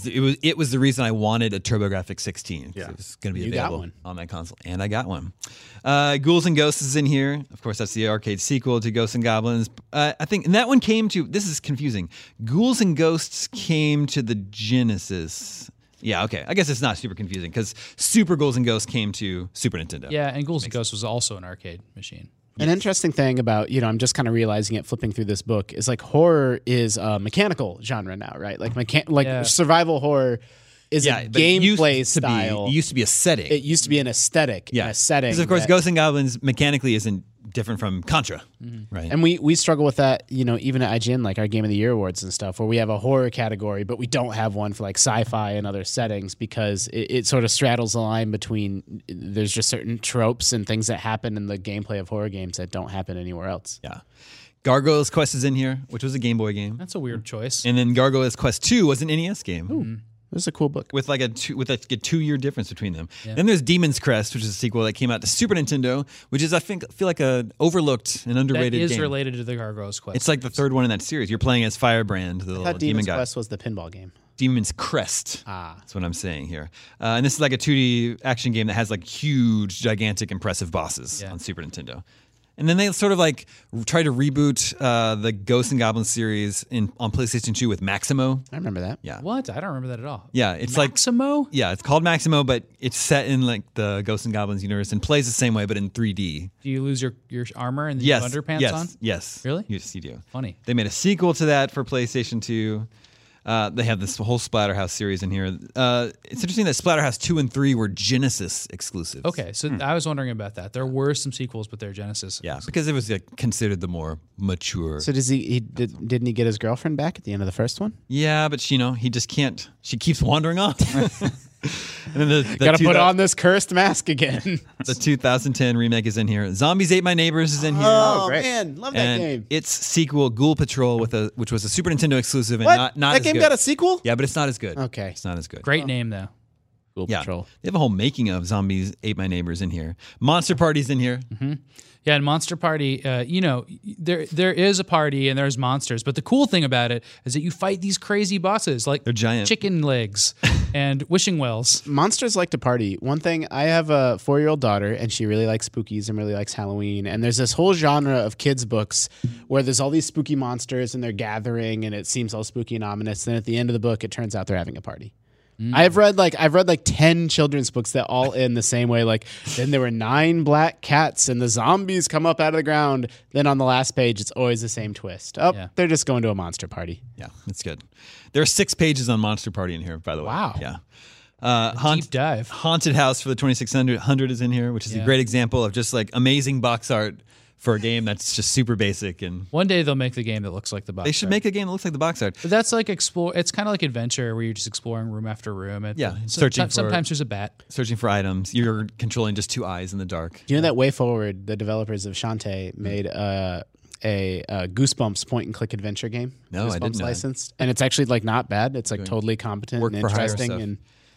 it was the reason I wanted a TurboGrafx 16. 'Cause Yeah. it was going to be You got available one. on my console, and I got one. Ghouls and Ghosts is in here. Of course, that's the arcade sequel to Ghosts and Goblins. I think, and that one came to. This is confusing. Ghouls and Ghosts came to the Genesis. Yeah, okay. I guess it's not super confusing because Super Ghouls and Ghosts came to Super Nintendo. Yeah, and Ghouls and Ghosts was also an arcade machine. An interesting thing about, I'm just kind of realizing it flipping through this book is like horror is a mechanical genre now, right? Like Yeah. survival horror is Yeah, a but it used gameplay to be- style. It used to be a setting. It used to be an aesthetic, and a setting. Because of course, that- Ghosts and Goblins mechanically isn't different from Contra, right? And we struggle with that, even at IGN, like our Game of the Year awards and stuff, where we have a horror category, but we don't have one for like sci-fi and other settings because it sort of straddles the line between there's just certain tropes and things that happen in the gameplay of horror games that don't happen anywhere else. Yeah. Gargoyles Quest is in here, which was a Game Boy game. That's a weird choice. And then Gargoyles Quest 2 was an NES game. This is a cool book. With like a 2-year difference between them. Then there's Demon's Crest, which is a sequel that came out to Super Nintendo, which is feel like a overlooked and That underrated is game. related to the Gargoyles Quest. It's like the third one in that series. You're playing as Firebrand, the I little thought demon Demon's guy. Quest was the pinball game. Demon's Crest. Ah. That's what I'm saying here. And this is like a 2D action game that has like huge, gigantic, impressive bosses on Super Nintendo. And then they sort of like try to reboot the Ghosts and Goblins series on PlayStation 2 with Maximo. I remember that. Yeah. What? I don't remember that at all. Yeah, it's like Maximo? yeah, it's called Maximo, but it's set in like the Ghosts and Goblins universe and plays the same way, but in 3D. Do you lose your armor and the Yes, underpants yes, on? yes. Really? Yes, you do. Funny. They made a sequel to that for PlayStation 2. They have this whole Splatterhouse series in here. It's interesting that Splatterhouse 2 and 3 were Genesis exclusives. Okay, so I was wondering about that. There were some sequels, but they're Genesis. Yeah, because it was considered the more mature. So didn't he get his girlfriend back at the end of the first one? Yeah, but he just can't. She keeps wandering off. And then the Gotta put on this cursed mask again. The 2010 remake is in here. Zombies Ate My Neighbors is in here. Oh, great. man, love that and game. its sequel, Ghoul Patrol, which was a Super Nintendo exclusive and What? not that as game good. got a sequel? Yeah, but it's not as good. Okay. It's not as good. Great name though. Ghoul Yeah, Patrol. they have a whole making of Zombies Ate My Neighbors in here. Monster Party's in here. Yeah, and Monster Party, there is a party and there's monsters, but the cool thing about it is that you fight these crazy bosses like They're giant. chicken legs and wishing wells. Monsters like to party. One thing, I have a 4-year-old daughter, and she really likes spookies and really likes Halloween. And there's this whole genre of kids' books where there's all these spooky monsters and they're gathering, and it seems all spooky and ominous. Then at the end of the book, it turns out they're having a party. I've read like 10 children's books that all end the same way. Like, then there were 9 black cats and the zombies come up out of the ground. Then on the last page, it's always the same twist. Oh, Yeah. they're just going to a monster party. Yeah, that's good. There are 6 pages on Monster Party in here, by the way. Wow. Yeah. Deep dive. Haunted House for the 2600 is in here, which is a Yeah. great example of just like amazing box art for a game that's just super basic. And One day they'll make the game that looks like the box. they should art. make a game that looks like the box art. But that's like explore. It's kind of like adventure where you're just exploring room after room. Yeah, searching for- Sometimes there's a bat. Searching for items. You're controlling just 2 eyes in the dark. Do you know that Way Forward, the developers of Shantae, made a Goosebumps point-and-click adventure game? No, I Goosebumps didn't know that. licensed. And it's actually like not bad. It's like totally competent work and for hire interesting. stuff. And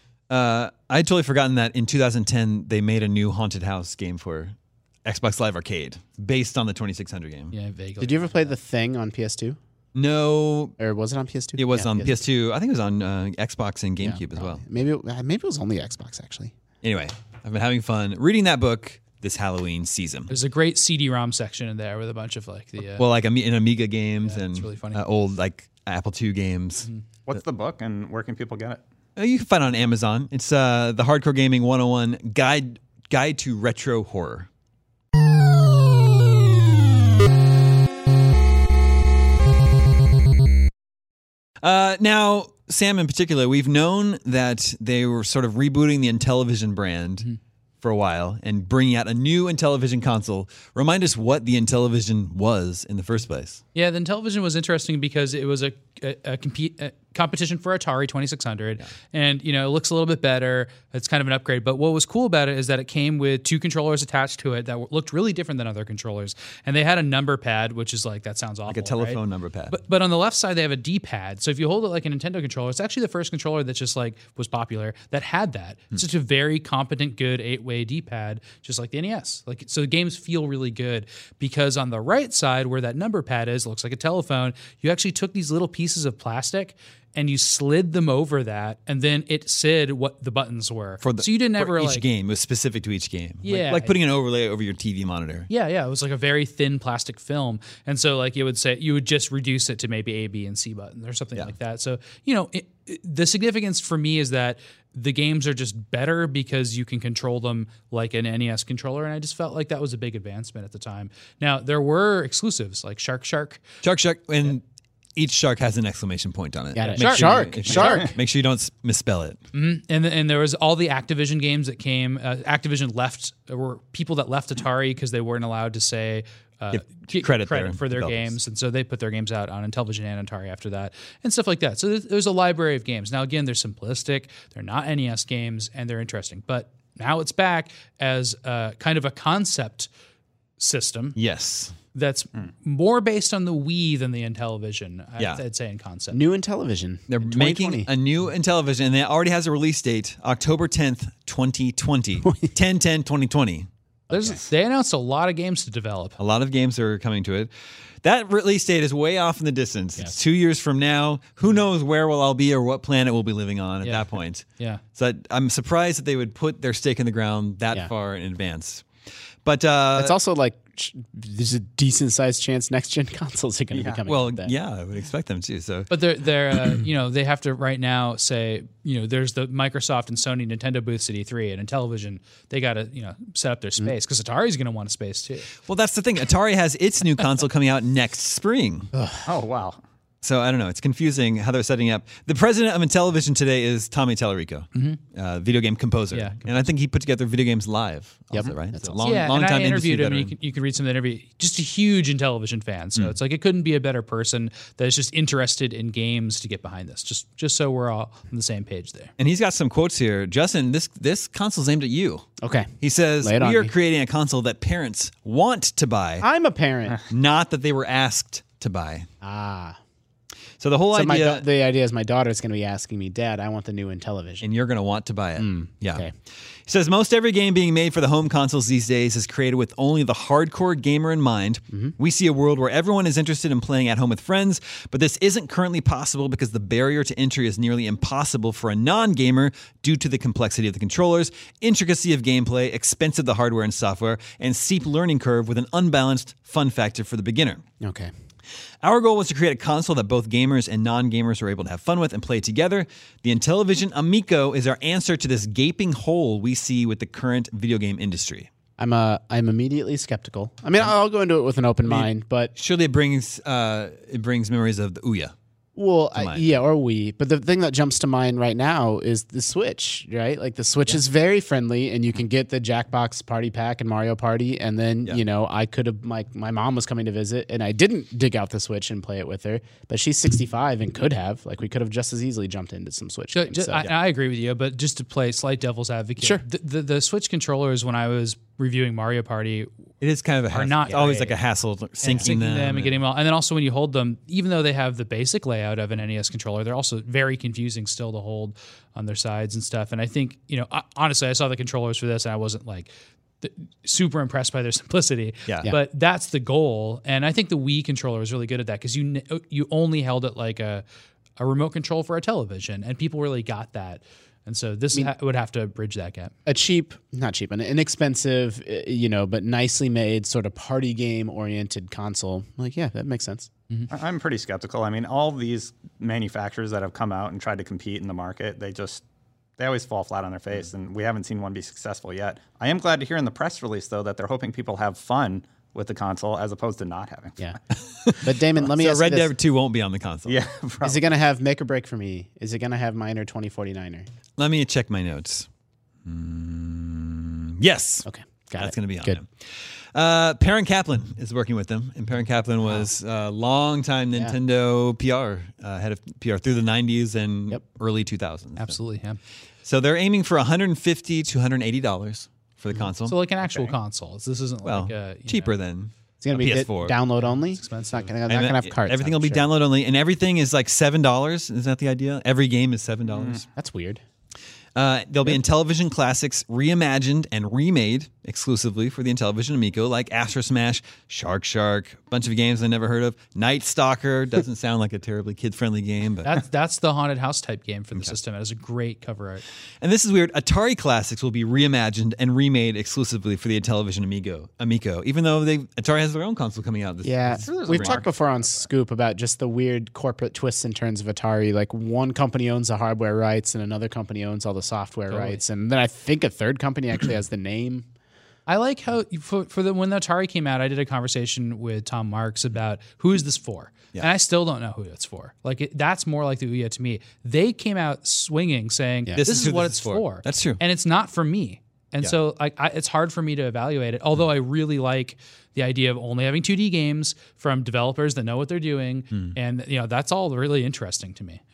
I'd totally forgotten that in 2010 they made a new Haunted House game for Xbox Live Arcade based on the 2600 game. Yeah, vaguely. did you ever play The Thing on PS2? No, Or was it on PS2? it was Yeah, on PS2. I think it was on Xbox and GameCube as well. Maybe it was only Xbox actually. Anyway, I've been having fun reading that book this Halloween season. There's a great CD-ROM section in there with a bunch of like the. Well, like in Amiga games and it's really funny. old like Apple II games. What's the book and where can people get it? You can find it on Amazon. It's the Hardcore Gaming 101 Guide to Retro Horror. Now, Sam in particular, we've known that they were sort of rebooting the Intellivision brand for a while and bringing out a new Intellivision console. Remind us what the Intellivision was in the first place. Yeah, the Intellivision was interesting because it was a competition for Atari 2600, and it looks a little bit better. It's kind of an upgrade. But what was cool about it is that it came with 2 controllers attached to it that looked really different than other controllers, and they had a number pad, which is like that sounds awful, Like a telephone right? number pad. But on the left side they have a D-pad. So if you hold it like a Nintendo controller, it's actually the first controller that just like was popular that had that. It's just a very competent, good 8-way D-pad, just like the NES. So the games feel really good because on the right side where that number pad is, it looks like a telephone. You actually took these little pieces of plastic and you slid them over that, and then it said what the buttons were. So you didn't ever each like game. It was specific to each game. Yeah. like putting an overlay over your TV monitor. Yeah, it was like a very thin plastic film, and so like it would say you would just reduce it to maybe A, B, and C buttons or something like that. So the significance for me is that the games are just better because you can control them like an NES controller, and I just felt like that was a big advancement at the time. Now there were exclusives like Shark, Shark, and each shark has an exclamation point on it. Got it. Make Shark. sure Make sure you don't misspell it. and there was all the Activision games that came. Activision left. There were people that left Atari because they weren't allowed to say Give credit for their developers. games, and so they put their games out on Intellivision and Atari after that, and stuff like that. So there's a library of games. Now again, they're simplistic. They're not NES games, and they're interesting. But now it's back as kind of a concept system. Yes. That's more based on the Wii than the Intellivision. Yeah. I'd say in concept. New Intellivision. They're in making 2020. a new Intellivision, and it already has a release date, October 10th, 2020. 10/10/2020. They announced a lot of games to develop. A lot of games are coming to it. That release date is way off in the distance. It's 2 years from now. Who knows where will I'll be or what planet we'll be living on at that point. Yeah. So I'm surprised that they would put their stake in the ground that far in advance. But It's also like there's a decent sized chance next gen consoles are going to be coming. well, with that. yeah, I would expect them to. So But they're they have to right now say, there's the Microsoft and Sony Nintendo booths at E3 and Intellivision. They got to, set up their space because Atari's going to want a space too. well, that's the thing. Atari has its new console coming out next spring. Oh, wow. So I don't know. It's confusing how they're setting up. The president of Intellivision today is Tommy Tallarico, video game composer. Yeah. And I think he put together Video Games Live. Also, right? That's So awesome. long and time I industry interviewed him. veteran. You can read some of the interview. Just a huge Intellivision fan, so it's like it couldn't be a better person that is just interested in games to get behind this. Just so we're all on the same page there. And he's got some quotes here. Justin, this console's aimed at you. Okay. He says, Lay it on we are me. creating a console that parents want to buy, I'm a parent. not that they were asked to buy. Ah. So the whole So idea, the idea is my daughter's going to be asking me, Dad, I want the new Intellivision. and you're going to want to buy it. Yeah. okay. He says, most every game being made for the home consoles these days is created with only the hardcore gamer in mind. We see a world where everyone is interested in playing at home with friends, but this isn't currently possible because the barrier to entry is nearly impossible for a non-gamer due to the complexity of the controllers, intricacy of gameplay, expensive the hardware and software, and steep learning curve with an unbalanced fun factor for the beginner. Okay. Our goal was to create a console that both gamers and non-gamers are able to have fun with and play together. The Intellivision Amico is our answer to this gaping hole we see with the current video game industry. I'm immediately skeptical. I mean, I'll go into it with an open mind, but Surely it brings memories of the Ouya. well, mind. yeah, or Wii. But the thing that jumps to mind right now is the Switch, right? Like the Switch is very friendly, and you can get the Jackbox Party Pack and Mario Party. And then I could have my mom was coming to visit, and I didn't dig out the Switch and play it with her. But she's 65 and could have we could have just as easily jumped into some Switch So, games. So, I agree with you, but just to play slight devil's advocate, Sure. the Switch controllers when I was reviewing Mario Party It is kind of a hassle. not It's always great. like a hassle syncing them. and getting them all. And then also when you hold them, even though they have the basic layout of an NES controller, they're also very confusing still to hold on their sides and stuff. And I think, honestly, I saw the controllers for this and I wasn't like super impressed by their simplicity. Yeah. But that's the goal. And I think the Wii controller is really good at that because you only held it like a remote control for a television, and people really got that. And so this would have to bridge that gap. an inexpensive, but nicely made sort of party game oriented console. Like, yeah, that makes sense. I'm pretty skeptical. I mean, all these manufacturers that have come out and tried to compete in the market, they always fall flat on their face, and we haven't seen one be successful yet. I am glad to hear in the press release, though, that they're hoping people have fun with the console as opposed to not having fun. Yeah. But Damon, let me So ask Red you this. Dead 2 won't be on the console. Yeah, Is it going to have make or break for me? Is it going to have Miner 2049er? Let me check my notes. Yes. Okay. Got That's it. going to be on Good. them. Perrin Kaplan is working with them, and Perrin Kaplan was a long-time Nintendo PR, head of PR through the 90s and early 2000s. Absolutely, yeah. So they're aiming for $150 to $180 for the console. So like an actual console. This isn't well, like cheaper than It's going to be PS4. download only. It's not going to have carts. Everything I'm will be sure. download only, and everything is like $7. Is that the idea? Every game is $7. That's weird. There'll be Intellivision classics reimagined and remade exclusively for the Intellivision Amico, like Astro Smash, Shark, a bunch of games I never heard of. Night Stalker doesn't sound like a terribly kid-friendly game, but that's the haunted house type game for the system. It has a great cover art. and this is weird. Atari classics will be reimagined and remade exclusively for the Intellivision Amico, even though Atari has their own console coming out. Yeah, we've talked before on Scoop about just the weird corporate twists and turns of Atari. Like one company owns the hardware rights, and another company owns all the software rights, and then I think a third company actually has the name. I like how when the Atari came out, I did a conversation with Tom Marks about who is this for, and I still don't know who it's for. Like that's more like the Ouya to me. They came out swinging, saying this is who what this it's is for. for. That's true. and it's not for me. And so it's hard for me to evaluate it. Although I really like the idea of only having 2D games from developers that know what they're doing, and that's all really interesting to me.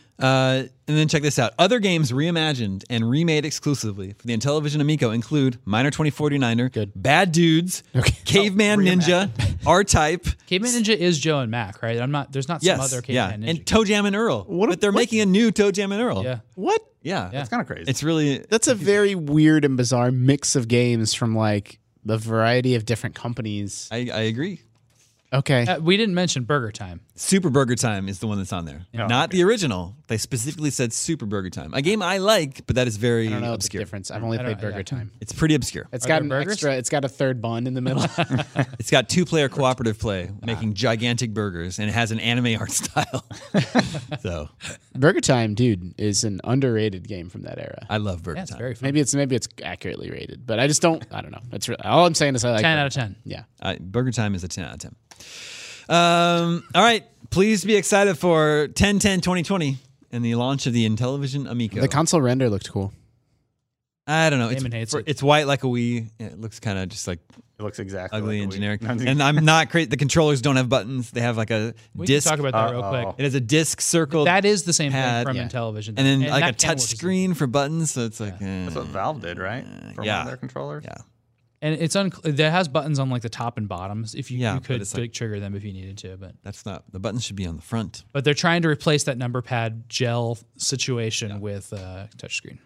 And then check this out. Other games reimagined and remade exclusively for the Intellivision Amico include Miner 2049er, Bad Dudes, Caveman Ninja, R-Type. Caveman Ninja is Joe and Mac, right? There's not some other Caveman Ninja. and Toe Jam and Earl. But they're making a new Toe Jam and Earl. Yeah. What? Yeah. It's kind of crazy. It's really... That's a very weird and bizarre mix of games from like the variety of different companies. I agree. Okay. We didn't mention Burger Time. Super Burger Time is the one that's on there. Not the original. They specifically said Super Burger Time. A game I like, but that is very I don't know the obscure. difference. I've only played Burger Time. It's pretty obscure. It's Are got there an burgers? extra. It's got a third bun in the middle. It's got 2-player cooperative play, making gigantic burgers, and it has an anime art style. So Burger Time, dude, is an underrated game from that era. I love Burger Yeah, it's Time. very fun. Maybe it's accurately rated, but I just don't. I don't know. It's all I'm saying is I like 10 Burger out of 10. Time. Yeah. Burger Time is a 10 out of 10. All right. Please be excited for 10/10/2020 and the launch of the Intellivision Amico. The console render looked cool. I don't know. Damon hates it. It's white like a Wii. It looks kind of just like It looks exactly ugly like and a Wii. generic. No, And I'm not crazy. The controllers don't have buttons. They have like a We disc. can talk about that real quick. It has a disc circled. That is the same pad, thing from yeah. Intellivision. and then like a that can touch work as well. screen for buttons. So it's like, That's what Valve did, right? For one yeah. of their controllers. yeah. And it's that has buttons on like the top and bottoms. If you, Yeah, you but could it's like- trigger them if you needed to, That's not, the buttons should be on the front. but they're trying to replace that number pad gel situation with touchscreen.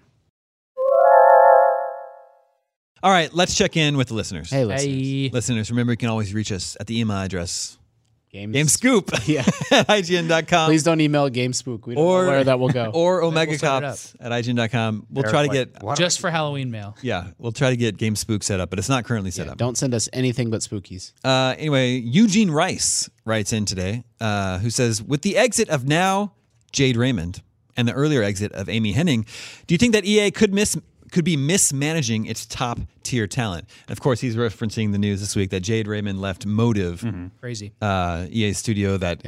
All right, let's check in with the listeners. Hey, listeners. Hey, Listeners, remember you can always reach us at the email address Games. GameScoop Yeah. at IGN.com. Please don't email GameSpook. We don't know where that will go. Or we'll set it OmegaCops at IGN.com. We'll They're try to like, get, what just for Halloween mail. we'll try to get GameSpook set up, but it's not currently set up. Don't send us anything but spookies. Anyway, Eugene Rice writes in today, who says, with the exit of now Jade Raymond and the earlier exit of Amy Hennig, do you think that EA could be mismanaging its top tier talent? And of course, he's referencing the news this week that Jade Raymond left Motive, Crazy. EA studio that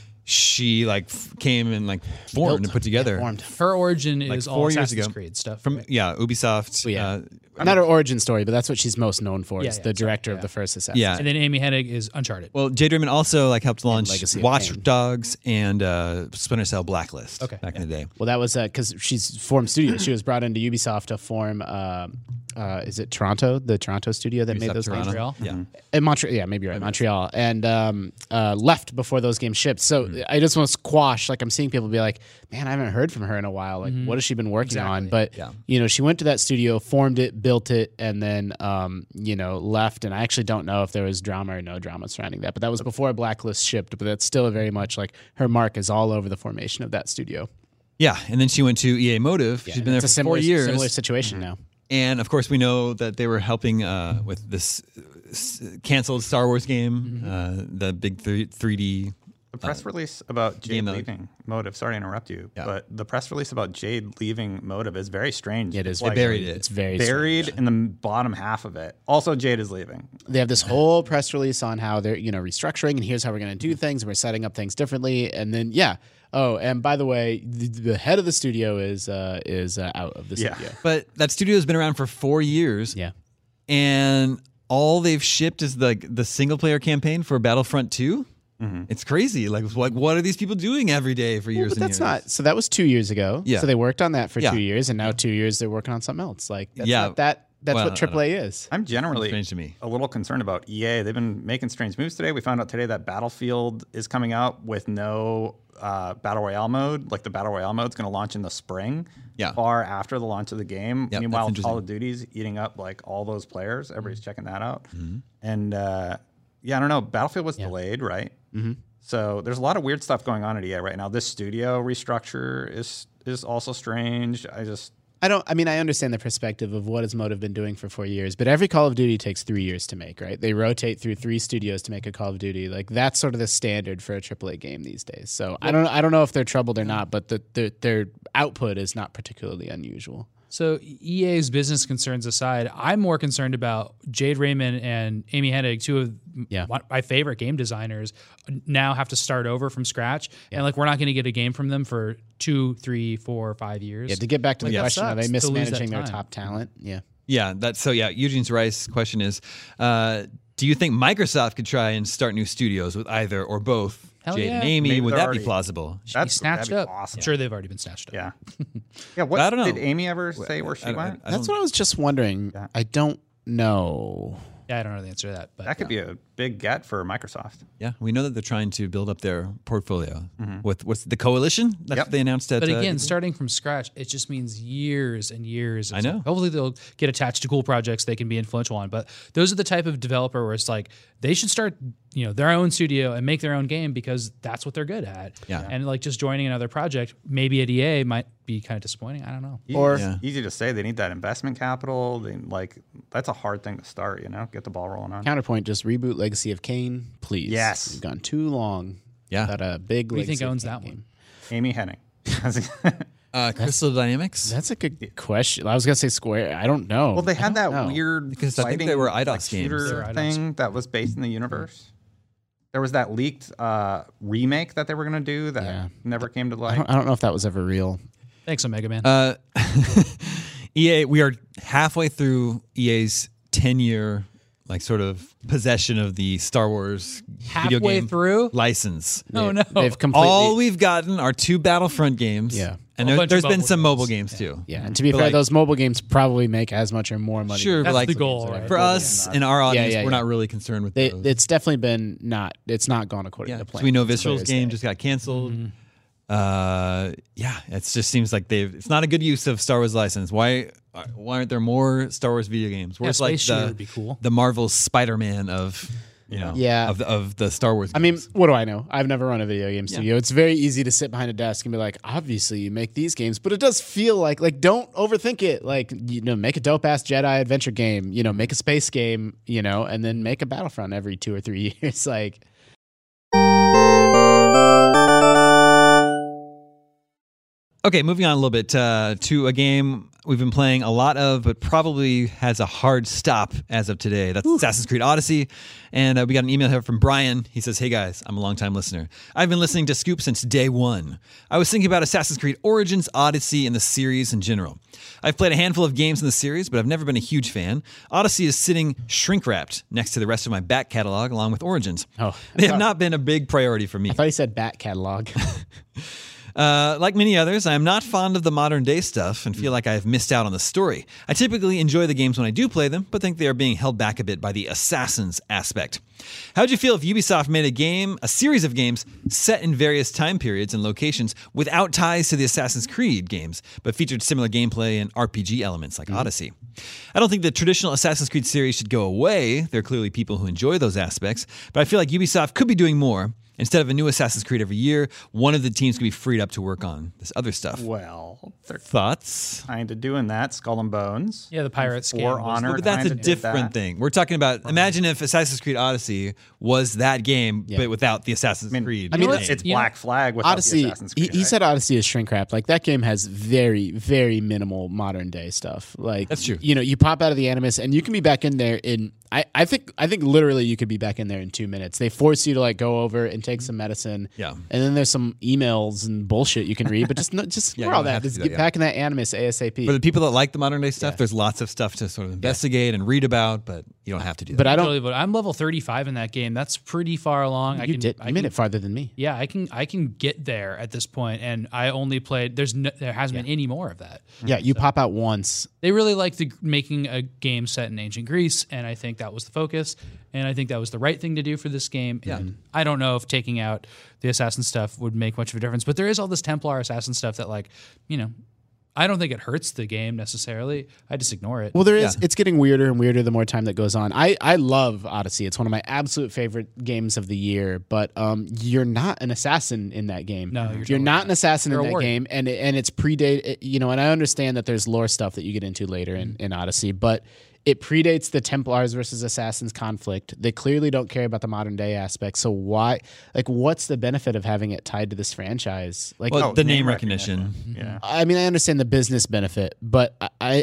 she came and formed and put together Formed. Her origin is all 4 years Assassin's ago. Creed stuff. from right? Ubisoft. Yeah. Not her origin story, but that's what she's most known for. Yeah, Is yeah, the sorry, director of the first Assassin's Yeah. And then Amy Hennig is Uncharted. Well, Jade Raymond also helped launch Legacy of Watch Kain. Dogs and Splinter Cell Blacklist back in the day. Well, that was because she's formed studios. She was brought into Ubisoft to form. Is it Toronto? The Toronto studio that made Ubisoft those Toronto. games. Montreal? Yeah. In Montreal, yeah, maybe you're right. Montreal, and left before those games shipped. So I just want to squash. I'm seeing people be like, "Man, I haven't heard from her in a while. What has she been working on?" But she went to that studio, formed it, built it, and then left. And I actually don't know if there was drama or no drama surrounding that. But that was before Blacklist shipped. But that's still very much her mark is all over the formation of that studio. Yeah, and then she went to EA Motive. She's been there It's for a 4 years. Similar situation now. And of course, we know that they were helping with this canceled Star Wars game, the big 3D. The press release about Jade game that- leaving Motive. Sorry to interrupt you, Yeah. but the press release about Jade leaving Motive is very strange. It is They buried it. It's very buried strange. in the bottom half of it. Also, Jade is leaving. They have this whole press release on how they're restructuring and here's how we're going to do things. We're setting up things differently, and then Oh, and by the way, the head of the studio is out of the studio. But that studio has been around for 4 years. Yeah. And all they've shipped is the single player campaign for Battlefront 2. It's crazy. What are these people doing every day for years But and that's years? not. So that was 2 years ago. Yeah. So they worked on that for Yeah. 2 years, and now 2 years they're working on something else. That's Yeah. not that. That's Well, what I don't AAA is. I'm generally Strange to me. a little concerned about EA. They've been making strange moves today. We found out today that Battlefield is coming out with no Battle Royale mode. The Battle Royale mode is going to launch in the spring, far after the launch of the game. Yep, Meanwhile, that's Call of Duty's eating up all those players. Everybody's checking that out. And I don't know. Battlefield was delayed, right? So there's a lot of weird stuff going on at EA right now. This studio restructure is also strange. I understand the perspective of what has Motive been doing for 4 years, but every Call of Duty takes 3 years to make, right? They rotate through 3 studios to make a Call of Duty. That's sort of the standard for a AAA game these days. So I don't know if they're troubled or not, but their output is not particularly unusual. So EA's business concerns aside, I'm more concerned about Jade Raymond and Amy Hennig, two of my favorite game designers, now have to start over from scratch. And we're not going to get a game from them for 2, 3, 4, 5 years. Yeah, to get back to the that question, are they sucks to lose that mismanaging their time. top talent? Yeah. Yeah, Eugene's Rice question is, do you think Microsoft could try and start new studios with either or both Hell Jade yeah. and Amy? Maybe Would they're that already- be plausible? Be snatched that'd be up. awesome. I'm sure they've already been snatched up. Yeah. Yeah. What I don't know. did Amy ever say where she went? I That's don't- what I was just wondering. I don't know. Yeah, I don't know the answer to that. But That could be a big get for Microsoft. Yeah, we know that they're trying to build up their portfolio with what's the coalition. That's what they announced at. But again, starting from scratch, it just means years and years. I know. Hopefully, they'll get attached to cool projects they can be influential on. But those are the type of developer where it's they should start, their own studio and make their own game because that's what they're good at. Yeah. And just joining another project, maybe at EA might be kind of disappointing. I don't know. Easy to say. They need that investment capital. That's a hard thing to start. Get the ball rolling on. Counterpoint, just reboot Legacy of Kain, please. Yes. We've gone too long. Yeah. Without a big Who do you Legacy think of owns Kain that game. Amy Hennig. Crystal Dynamics. That's a good question. I was gonna say Square. I don't know. Well, they had that know. weird Because I think they fighting, were IDOS games. shooter They were IDOS. thing that was based in the universe. There was that leaked remake that they were going to do that never came to light. I don't know if that was ever real. Thanks, Omega Man. EA, we are halfway through EA's 10-year like sort of possession of the Star Wars video Halfway game through? license. Oh no! They've completely. All we've gotten are 2 Battlefront games. Yeah. And A bunch there's of been mobile some games. mobile games too. Yeah, and to be But fair, like- those mobile games probably make as much or more money. Sure, That's but like the goal, right? for us and our audience, we're not really concerned with those. It's definitely been not. It's not gone according Yeah, to 'cause plan. we know That's what Visceral's it is game today. just got canceled. Yeah, it just seems like it's not a good use of Star Wars license. Why aren't there more Star Wars video games? Where's like Space Shooter would be cool. the Marvel Spider-Man of of the Star Wars. I mean, games. what do I know? I've never run a video game studio. It's very easy to sit behind a desk and be like, obviously you make these games, but it does feel like don't overthink it. Like, make a dope ass Jedi adventure game, make a space game, and then make a Battlefront every 2 or 3 years. Like, Okay, moving on a little bit to a game we've been playing a lot of, but probably has a hard stop as of today. That's Assassin's Creed Odyssey. And we got an email here from Brian. He says, "Hey guys, I'm a longtime listener. I've been listening to Scoop since day one. I was thinking about Assassin's Creed Origins, Odyssey, and the series in general. I've played a handful of games in the series, but I've never been a huge fan. Odyssey is sitting shrink-wrapped next to the rest of my back catalog, along with Origins. They have not been a big priority for me. I thought you said back catalog. Like many others, I am not fond of the modern day stuff and feel like I have missed out on the story. I typically enjoy the games when I do play them, but think they are being held back a bit by the assassins aspect. How would you feel if Ubisoft made a series of games set in various time periods and locations without ties to the Assassin's Creed games, but featured similar gameplay and RPG elements like Odyssey? I don't think the traditional Assassin's Creed series should go away. There are clearly people who enjoy those aspects, but I feel like Ubisoft could be doing more. Instead of a new Assassin's Creed every year, one of the teams could be freed up to work on this other stuff." Well, they're Thoughts? kind of doing that. Skull and Bones. Yeah, the Pirates For game was- Honor. But that's a kinda did different that. thing. We're talking about, imagine if Assassin's Creed Odyssey was that game, but without the Assassin's Creed. I mean, name. It's Black Flag without Odyssey, the Assassin's Creed. he right? said Odyssey is shrink wrap. Like, that game has very, very minimal modern day stuff. Like, That's true. You pop out of the Animus and you can be back in there in. I think literally you could be back in there in 2 minutes. They force you to like go over and take some medicine. Yeah. And then there's some emails and bullshit you can read, but just you ignore all don't that. have to Just do get that, back in that Animus ASAP. For the people that like the modern day stuff, there's lots of stuff to sort of investigate and read about, but you don't have to do that. But I don't. Totally, but I'm level 35 in that game. That's pretty far along. You made it farther than me. Yeah, I can get there at this point, and I only played. There hasn't been any more of that. Yeah, you pop out once. They really liked making a game set in ancient Greece, and I think that was the focus. And I think that was the right thing to do for this game. Yeah. And I don't know if taking out the assassin stuff would make much of a difference, but there is all this Templar assassin stuff that, like, I don't think it hurts the game necessarily. I just ignore it. Well, there is. It's getting weirder and weirder the more time that goes on. I love Odyssey. It's one of my absolute favorite games of the year. But you're not an assassin in that game. No, you're totally not an assassin You're in a that warrior. game, and it's predate. And I understand that there's lore stuff that you get into later in Odyssey, but it predates the Templars versus Assassins conflict. They clearly don't care about the modern day aspect. So why? Like, what's the benefit of having it tied to this franchise? Like, well, the name recognition. Yeah. I mean, I understand the business benefit, but I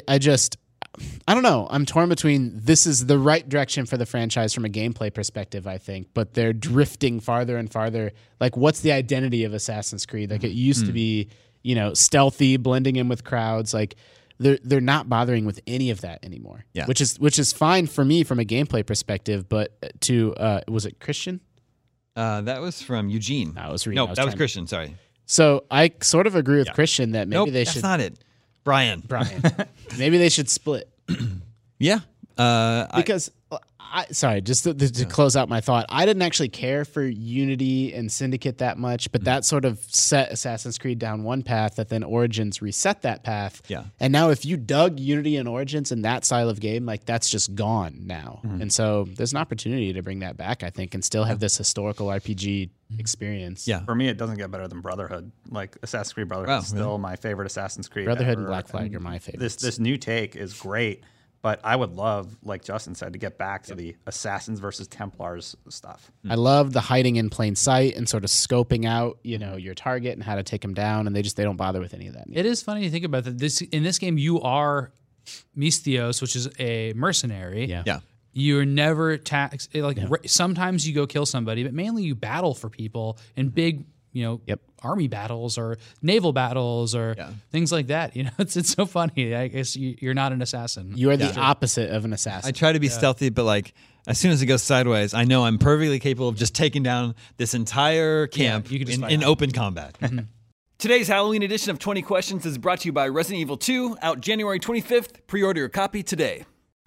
don't know. I'm torn between this is the right direction for the franchise from a gameplay perspective, I think, but they're drifting farther and farther. Like, what's the identity of Assassin's Creed? Like, it used to be, stealthy, blending in with crowds. Like, they're not bothering with any of that anymore. Yeah. Which is fine for me from a gameplay perspective, but was it Christian? That was from Eugene. No, I was reading. No, that was Christian. Sorry. So I sort of agree with Christian that maybe Nope, they that's should. not it. Brian. Maybe they should split. Yeah. Because sorry, just to close out my thought, I didn't actually care for Unity and Syndicate that much, but that sort of set Assassin's Creed down one path that then Origins reset that path. Yeah. And now if you dug Unity and Origins and that style of game, like, that's just gone now. And so there's an opportunity to bring that back, I think, and still have this historical RPG experience. Yeah. For me, it doesn't get better than Brotherhood. Like, Assassin's Creed Brotherhood is still my favorite Assassin's Creed. Brotherhood and ever. Black Flag are my favorites. This new take is great, but I would love, like Justin said, to get back to the Assassins versus Templars stuff. I love the hiding in plain sight and sort of scoping out, your target and how to take them down, and they don't bother with any of that. It is funny to think about that. In this game, you are Misthios, which is a mercenary. Yeah. Yeah. You're never attacked. Sometimes you go kill somebody, but mainly you battle for people in big, army battles or naval battles or things like that. It's so funny. I guess you're not an assassin. You are the opposite of an assassin. I try to be stealthy, but like as soon as it goes sideways, I know I'm perfectly capable of just taking down this entire camp you can just in open combat. Today's Halloween edition of 20 Questions is brought to you by Resident Evil 2, out January 25th. Pre-order your copy today.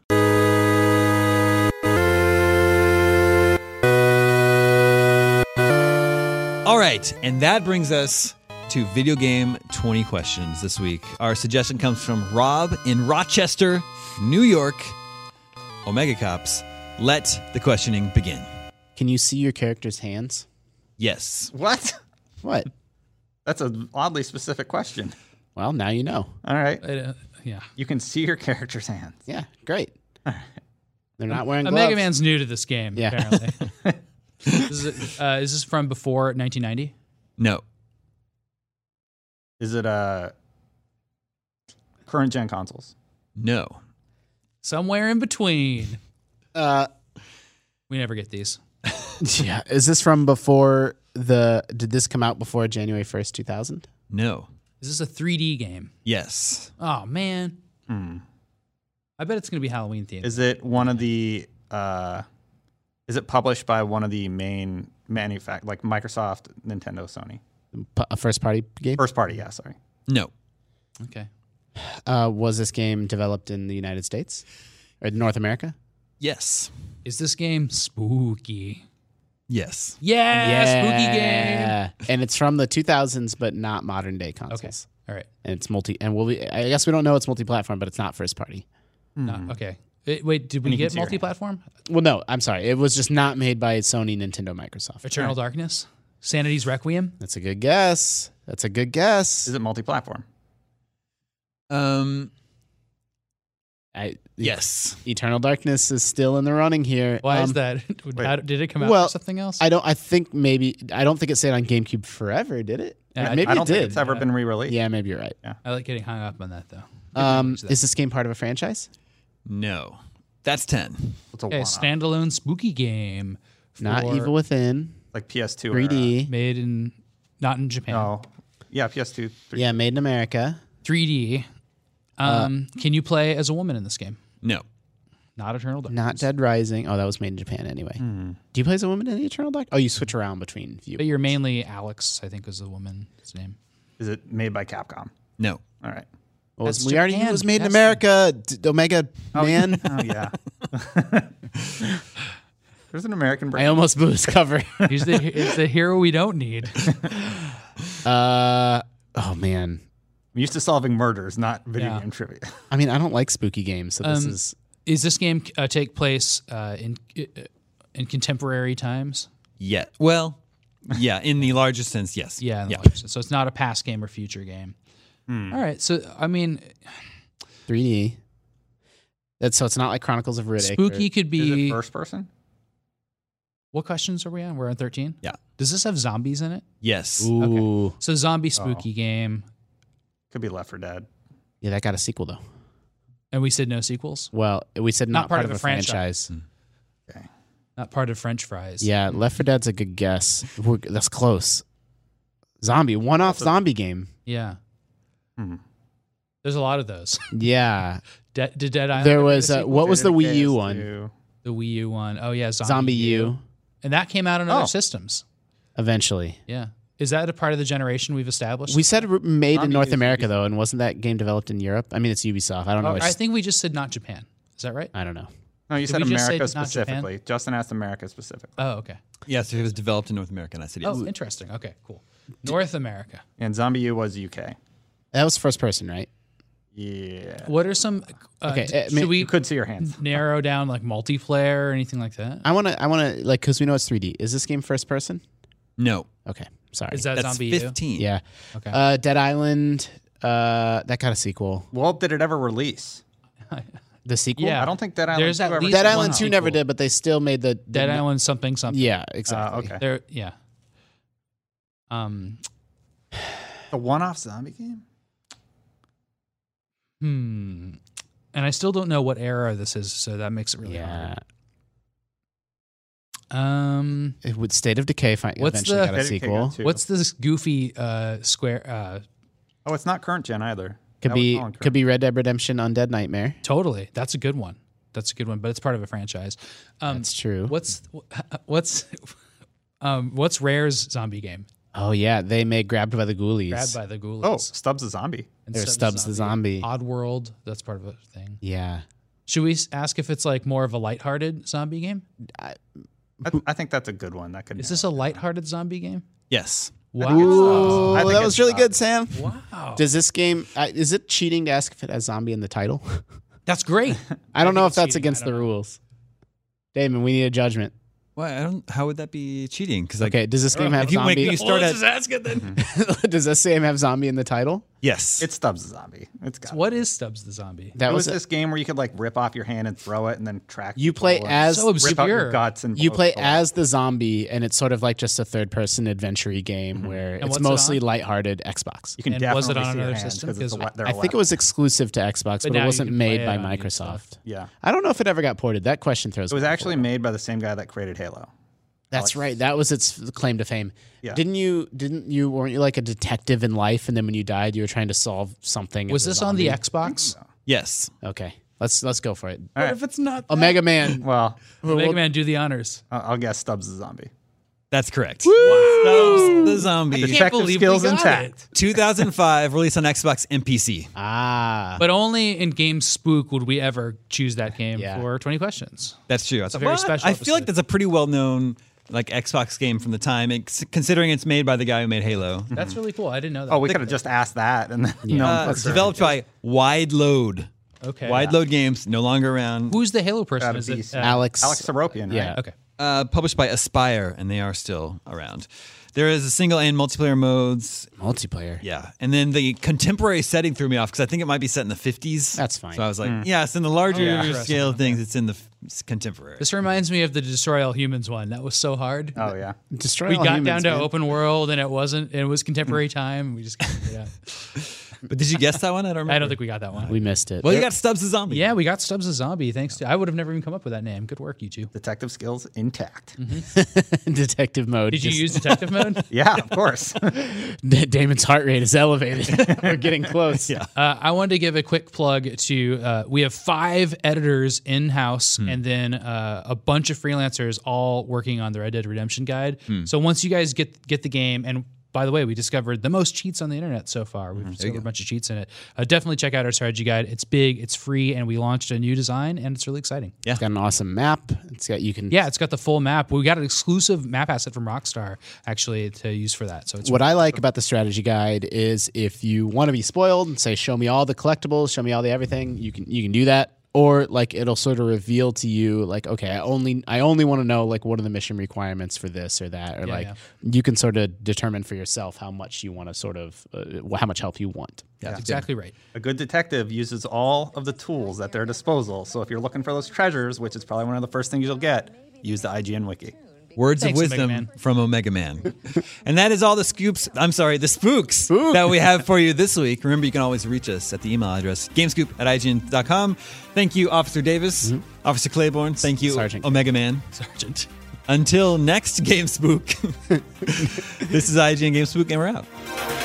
All right, and that brings us to Video Game 20 Questions this week. Our suggestion comes from Rob in Rochester, New York. Omega Cops, let the questioning begin. Can you see your character's hands? Yes. What? What? That's an oddly specific question. Well, now you know. All right. Yeah. You can see your character's hands. Yeah, great. They're not wearing A gloves. Mega Man's new to this game, Yeah. apparently. Is this from before 1990? No. Is it current gen consoles? No. Somewhere in between. We never get these. Yeah. Is this from before did this come out before January 1st, 2000? No. Is this a 3D game? Yes. Oh, man. I bet it's going to be Halloween themed. Is it one of the is it published by one of the main like Microsoft, Nintendo, Sony? A first party game? First party, yeah, sorry. No. Okay. Was this game developed in the United States? Or North America? Yes. Is this game spooky? Yes. Yeah, spooky game. And it's from the 2000s, but not modern day consoles. Okay. All right. And it's I guess we don't know it's multi-platform, but it's not first party. No, okay. Wait, did we get multi-platform? Well, no, I'm sorry. It was just not made by Sony, Nintendo, Microsoft. Eternal Darkness? Sanity's Requiem? That's a good guess. Is it multi-platform? Yes. Eternal Darkness is still in the running here. Why is that? Did it come out for something else? I don't think it stayed on GameCube forever, did it? Maybe I don't it did. think it's ever been re-released. Yeah, maybe you're right. I like getting hung up on that, though. Is this game part of a franchise? No. That's 10. It's a Okay, one-off. standalone spooky game. Not for- Evil Within. Like PS2 3D. Made not in Japan. No. Yeah, PS2. 3D. Yeah, made in America. 3D. Can you play as a woman in this game? No. Not Eternal Darkness. Not Dead Rising. Oh, that was made in Japan anyway. Do you play as a woman in Eternal Darkness? Oh, you switch around between view. But you're mainly Alex, I think was the woman's name. Is it made by Capcom? No. All right. That's We already knew Japan. it was made in That's America. Omega Man. Oh, yeah. There's an American I brand. almost blew his cover. He's the hero we don't need. Oh man. I'm used to solving murders, not video Yeah. game trivia. I mean, I don't like spooky games, so this is. Is this game take place in contemporary times? Yeah. Well, yeah, in the largest sense, yes. Yeah, in the Yeah. large sense. So it's not a past game or future game. All right. So I mean, 3D. So it's not like Chronicles of Riddick. spooky could Is be. it first person? What questions are we on? We're on 13. Yeah. Does this have zombies in it? Yes. Ooh. So zombie spooky game, Could be Left 4 Dead. Yeah, that got a sequel though. and we said no sequels. Well, we said not part of a franchise. Okay. Not part of French fries. Yeah, Left 4 Dead's a good guess. That's close. Zombie, one-off zombie game. Yeah. There's a lot of those. Yeah. Did Dead Island? There ever get a was sequel? what was the Wii U PS2. one? The Wii U one. Oh yeah, Zombie U. And that came out on other Oh. systems. Eventually. Yeah. Is that a part of the generation we've established? We said made in Zombie North is America Ubisoft. though, and wasn't that game developed in Europe? I mean, it's Ubisoft. I don't know. I think we just said not Japan. Is that right? I don't know. No, you Did said we just say America not Japan? specifically. Justin asked America specifically. Oh, okay. Yes, it was developed in North America, and I said yes. Oh, interesting. Okay, cool. North America. And Zombie U was UK. That was first person, right? Yeah. What are some? Okay, Should we You could see your hands. narrow down like multiplayer or anything like that? I want to like because we know it's 3D. Is this game first person? No. Okay, sorry. Is that That's Zombie U? 15. Yeah. Okay. Dead Island. That got a sequel. Well, did it ever release? The sequel. Yeah. I don't think Dead Island There's 2 at ever least Dead one Island 2 sequel. never did, but they still made the Dead Island something something. Yeah, exactly. Okay. There. Yeah. The one-off zombie game? And I still don't know what era this is, so that makes it really Yeah. hard. It would State of Decay What's eventually the- got a State of Decay sequel. got two. What's this goofy Square? Oh, it's not current gen either. Could That was be all on current. could be Red Dead Redemption Undead Nightmare. Totally, that's a good one. That's a good one, but it's part of a franchise. That's true. What's Rare's zombie game? Oh yeah, they made Grabbed by the Ghoulies. Grabbed by the Ghoulies. Oh, Stubbs the Zombie. And There's Stubbs the Zombie. Oddworld, that's part of a thing. Yeah. Should we ask if it's like more of a lighthearted zombie game? I think that's a good one. That could. Is this a lighthearted zombie game? Yes. Wow. Ooh, I think that was it's really Stubbs. good, Sam. Wow. Does this game is it cheating to ask if it has zombie in the title? That's great. I don't know if it's that's cheating. against I the don't know. rules. Damon, we need a judgment. Well, I don't. How would that be cheating? Because Okay, does this game have if you zombie? you start at ask it then. Does this game have zombie in the title? yes, It's Stubbs the Zombie. It's got. What is Stubbs the Zombie? That It was was this game where you could like rip off your hand and throw it, and then track. You play people and as- So rip out your obscure. guts and you blow play people as the zombie, and it's sort of like just a third-person adventure-y game where And it's what's it mostly on? lighthearted Xbox. You can And definitely was it on see your another hands system? 'cause it's Because they're I think it was exclusive to Xbox, but now it you wasn't can made play by it on new Microsoft. stuff. Yeah, I don't know if it ever got ported. That question throws. it was me actually for a made by the same guy that created Halo. That's right. That was its claim to fame. Yeah. Weren't you like a detective in life, and then when you died, you were trying to solve something? Was as a this on the zombie? Xbox? yes. Okay, let's go for it. All right. If it's not Omega Man. Well, Mega Man, do the honors. I'll guess Stubbs the Zombie. That's correct. Stubbs the Zombie. Detective believe we skills got intact. 2005, released on Xbox and PC. But only in Game Spook would we ever choose that game Yeah. for 20 questions. That's true. It's a very special I feel like episode. that's a pretty well-known like Xbox game from the time, considering it's made by the guy who made Halo. That's really cool. I didn't know that. Oh, we could have just asked that, and then It's developed by Wide Load. okay. Wide Load Games, no longer around. Who's the Halo person? Gotta Is be it Alex. Alex Seropian. Yeah. Right? Okay. Published by Aspire, and they are still around. There is a single and multiplayer modes. Multiplayer. Yeah. And then the contemporary setting threw me off because I think it might be set in the 50s. That's fine. So I was like, yes, in the larger yeah. scale of things, it's in the contemporary. This reminds me of the Destroy All Humans one. That was so hard. Oh yeah. Destroy We All got Humans, down to man. open world and it wasn't. It was contemporary time. We just couldn't figure it out. But did you guess that one? I don't remember. I don't think we got that one. We missed it. Well, you got Stubbs the Zombie. Yeah, we got Stubbs the Zombie. Thanks to I would have never even come up with that name. Good work, you two. Detective skills intact. detective mode. Did you Just- use detective mode? Yeah, of course. Damon's heart rate is elevated. We're getting close. Yeah. I wanted to give a quick plug to we have 5 editors in house and then a bunch of freelancers all working on the Red Dead Redemption guide. So once you guys get the game, and by the way, we discovered the most cheats on the internet so far. We've discovered a bunch of cheats in it. Definitely check out our strategy guide. It's big, it's free, and we launched a new design, and it's really exciting. It's got an awesome map. It's got you can. Yeah, it's got the full map. We got an exclusive map asset from Rockstar actually to use for that. So it's What I like about the strategy guide is if you want to be spoiled and say, "Show me all the collectibles, show me all the everything," you can do that. Or like it'll sort of reveal to you like, okay, I only want to know like what are the mission requirements for this or that, or you can sort of determine for yourself how much you want to sort of how much help you want. That's exactly right. A good detective uses all of the tools at their disposal. So if you're looking for those treasures, which is probably one of the first things you'll get, use the IGN wiki. Words Thanks, of Omega wisdom Man. from Omega Man. And that is all the the spooks that we have for you this week. Remember, you can always reach us at the email address, gamescoop@ign.com. Thank you, Officer Davis. Officer Claiborne. Thank you, Sergeant. Omega Man. Sergeant. Until next Game Spook, this is IGN Game Spook, and we're out.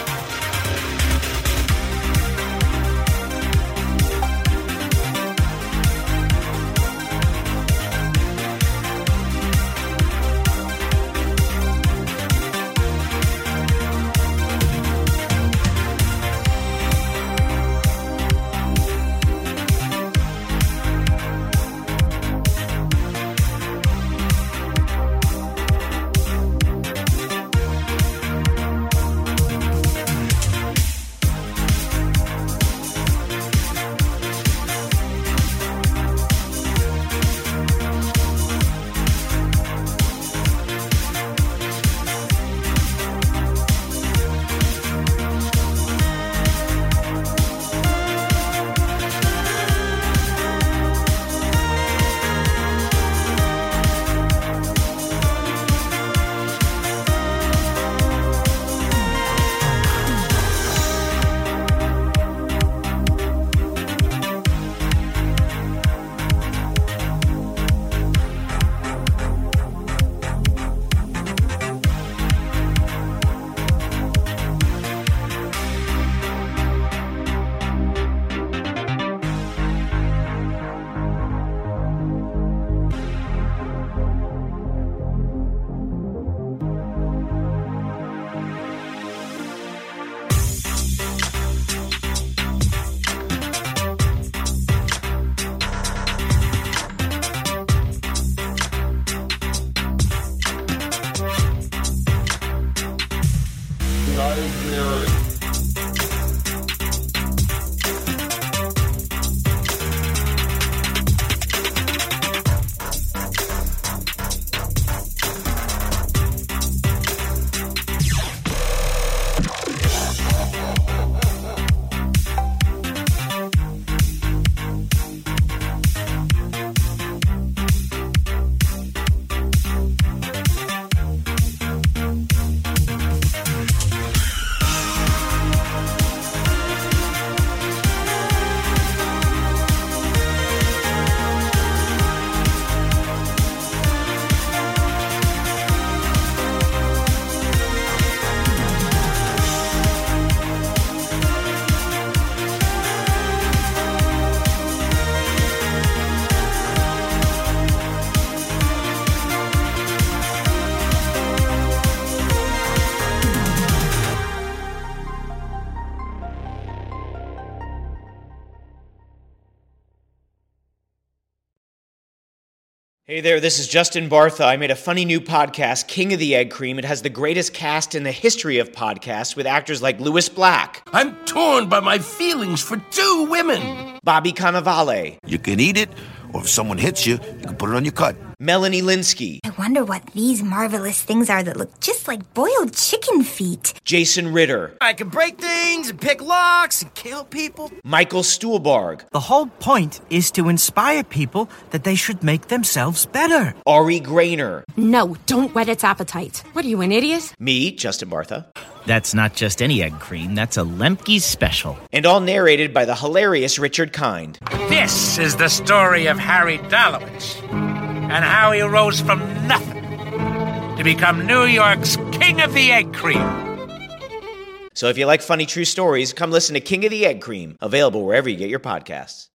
Hey there, this is Justin Bartha. I made a funny new podcast, King of the Egg Cream. It has the greatest cast in the history of podcasts with actors like Louis Black. I'm torn by my feelings for two women. Bobby Cannavale. You can eat it, or if someone hits you, you can put it on your cut. Melanie Linsky. I wonder what these marvelous things are that look just like boiled chicken feet. Jason Ritter. I can break things and pick locks and kill people. Michael Stuhlbarg. The whole point is to inspire people that they should make themselves better. Ari Grainer. No, don't whet its appetite. What are you, an idiot? Me, Justin Bartha. That's not just any egg cream, that's a Lemke's special. And all narrated by the hilarious Richard Kind. This is the story of Harry Dalowitz and how he rose from nothing to become New York's King of the Egg Cream. So if you like funny true stories, come listen to King of the Egg Cream, available wherever you get your podcasts.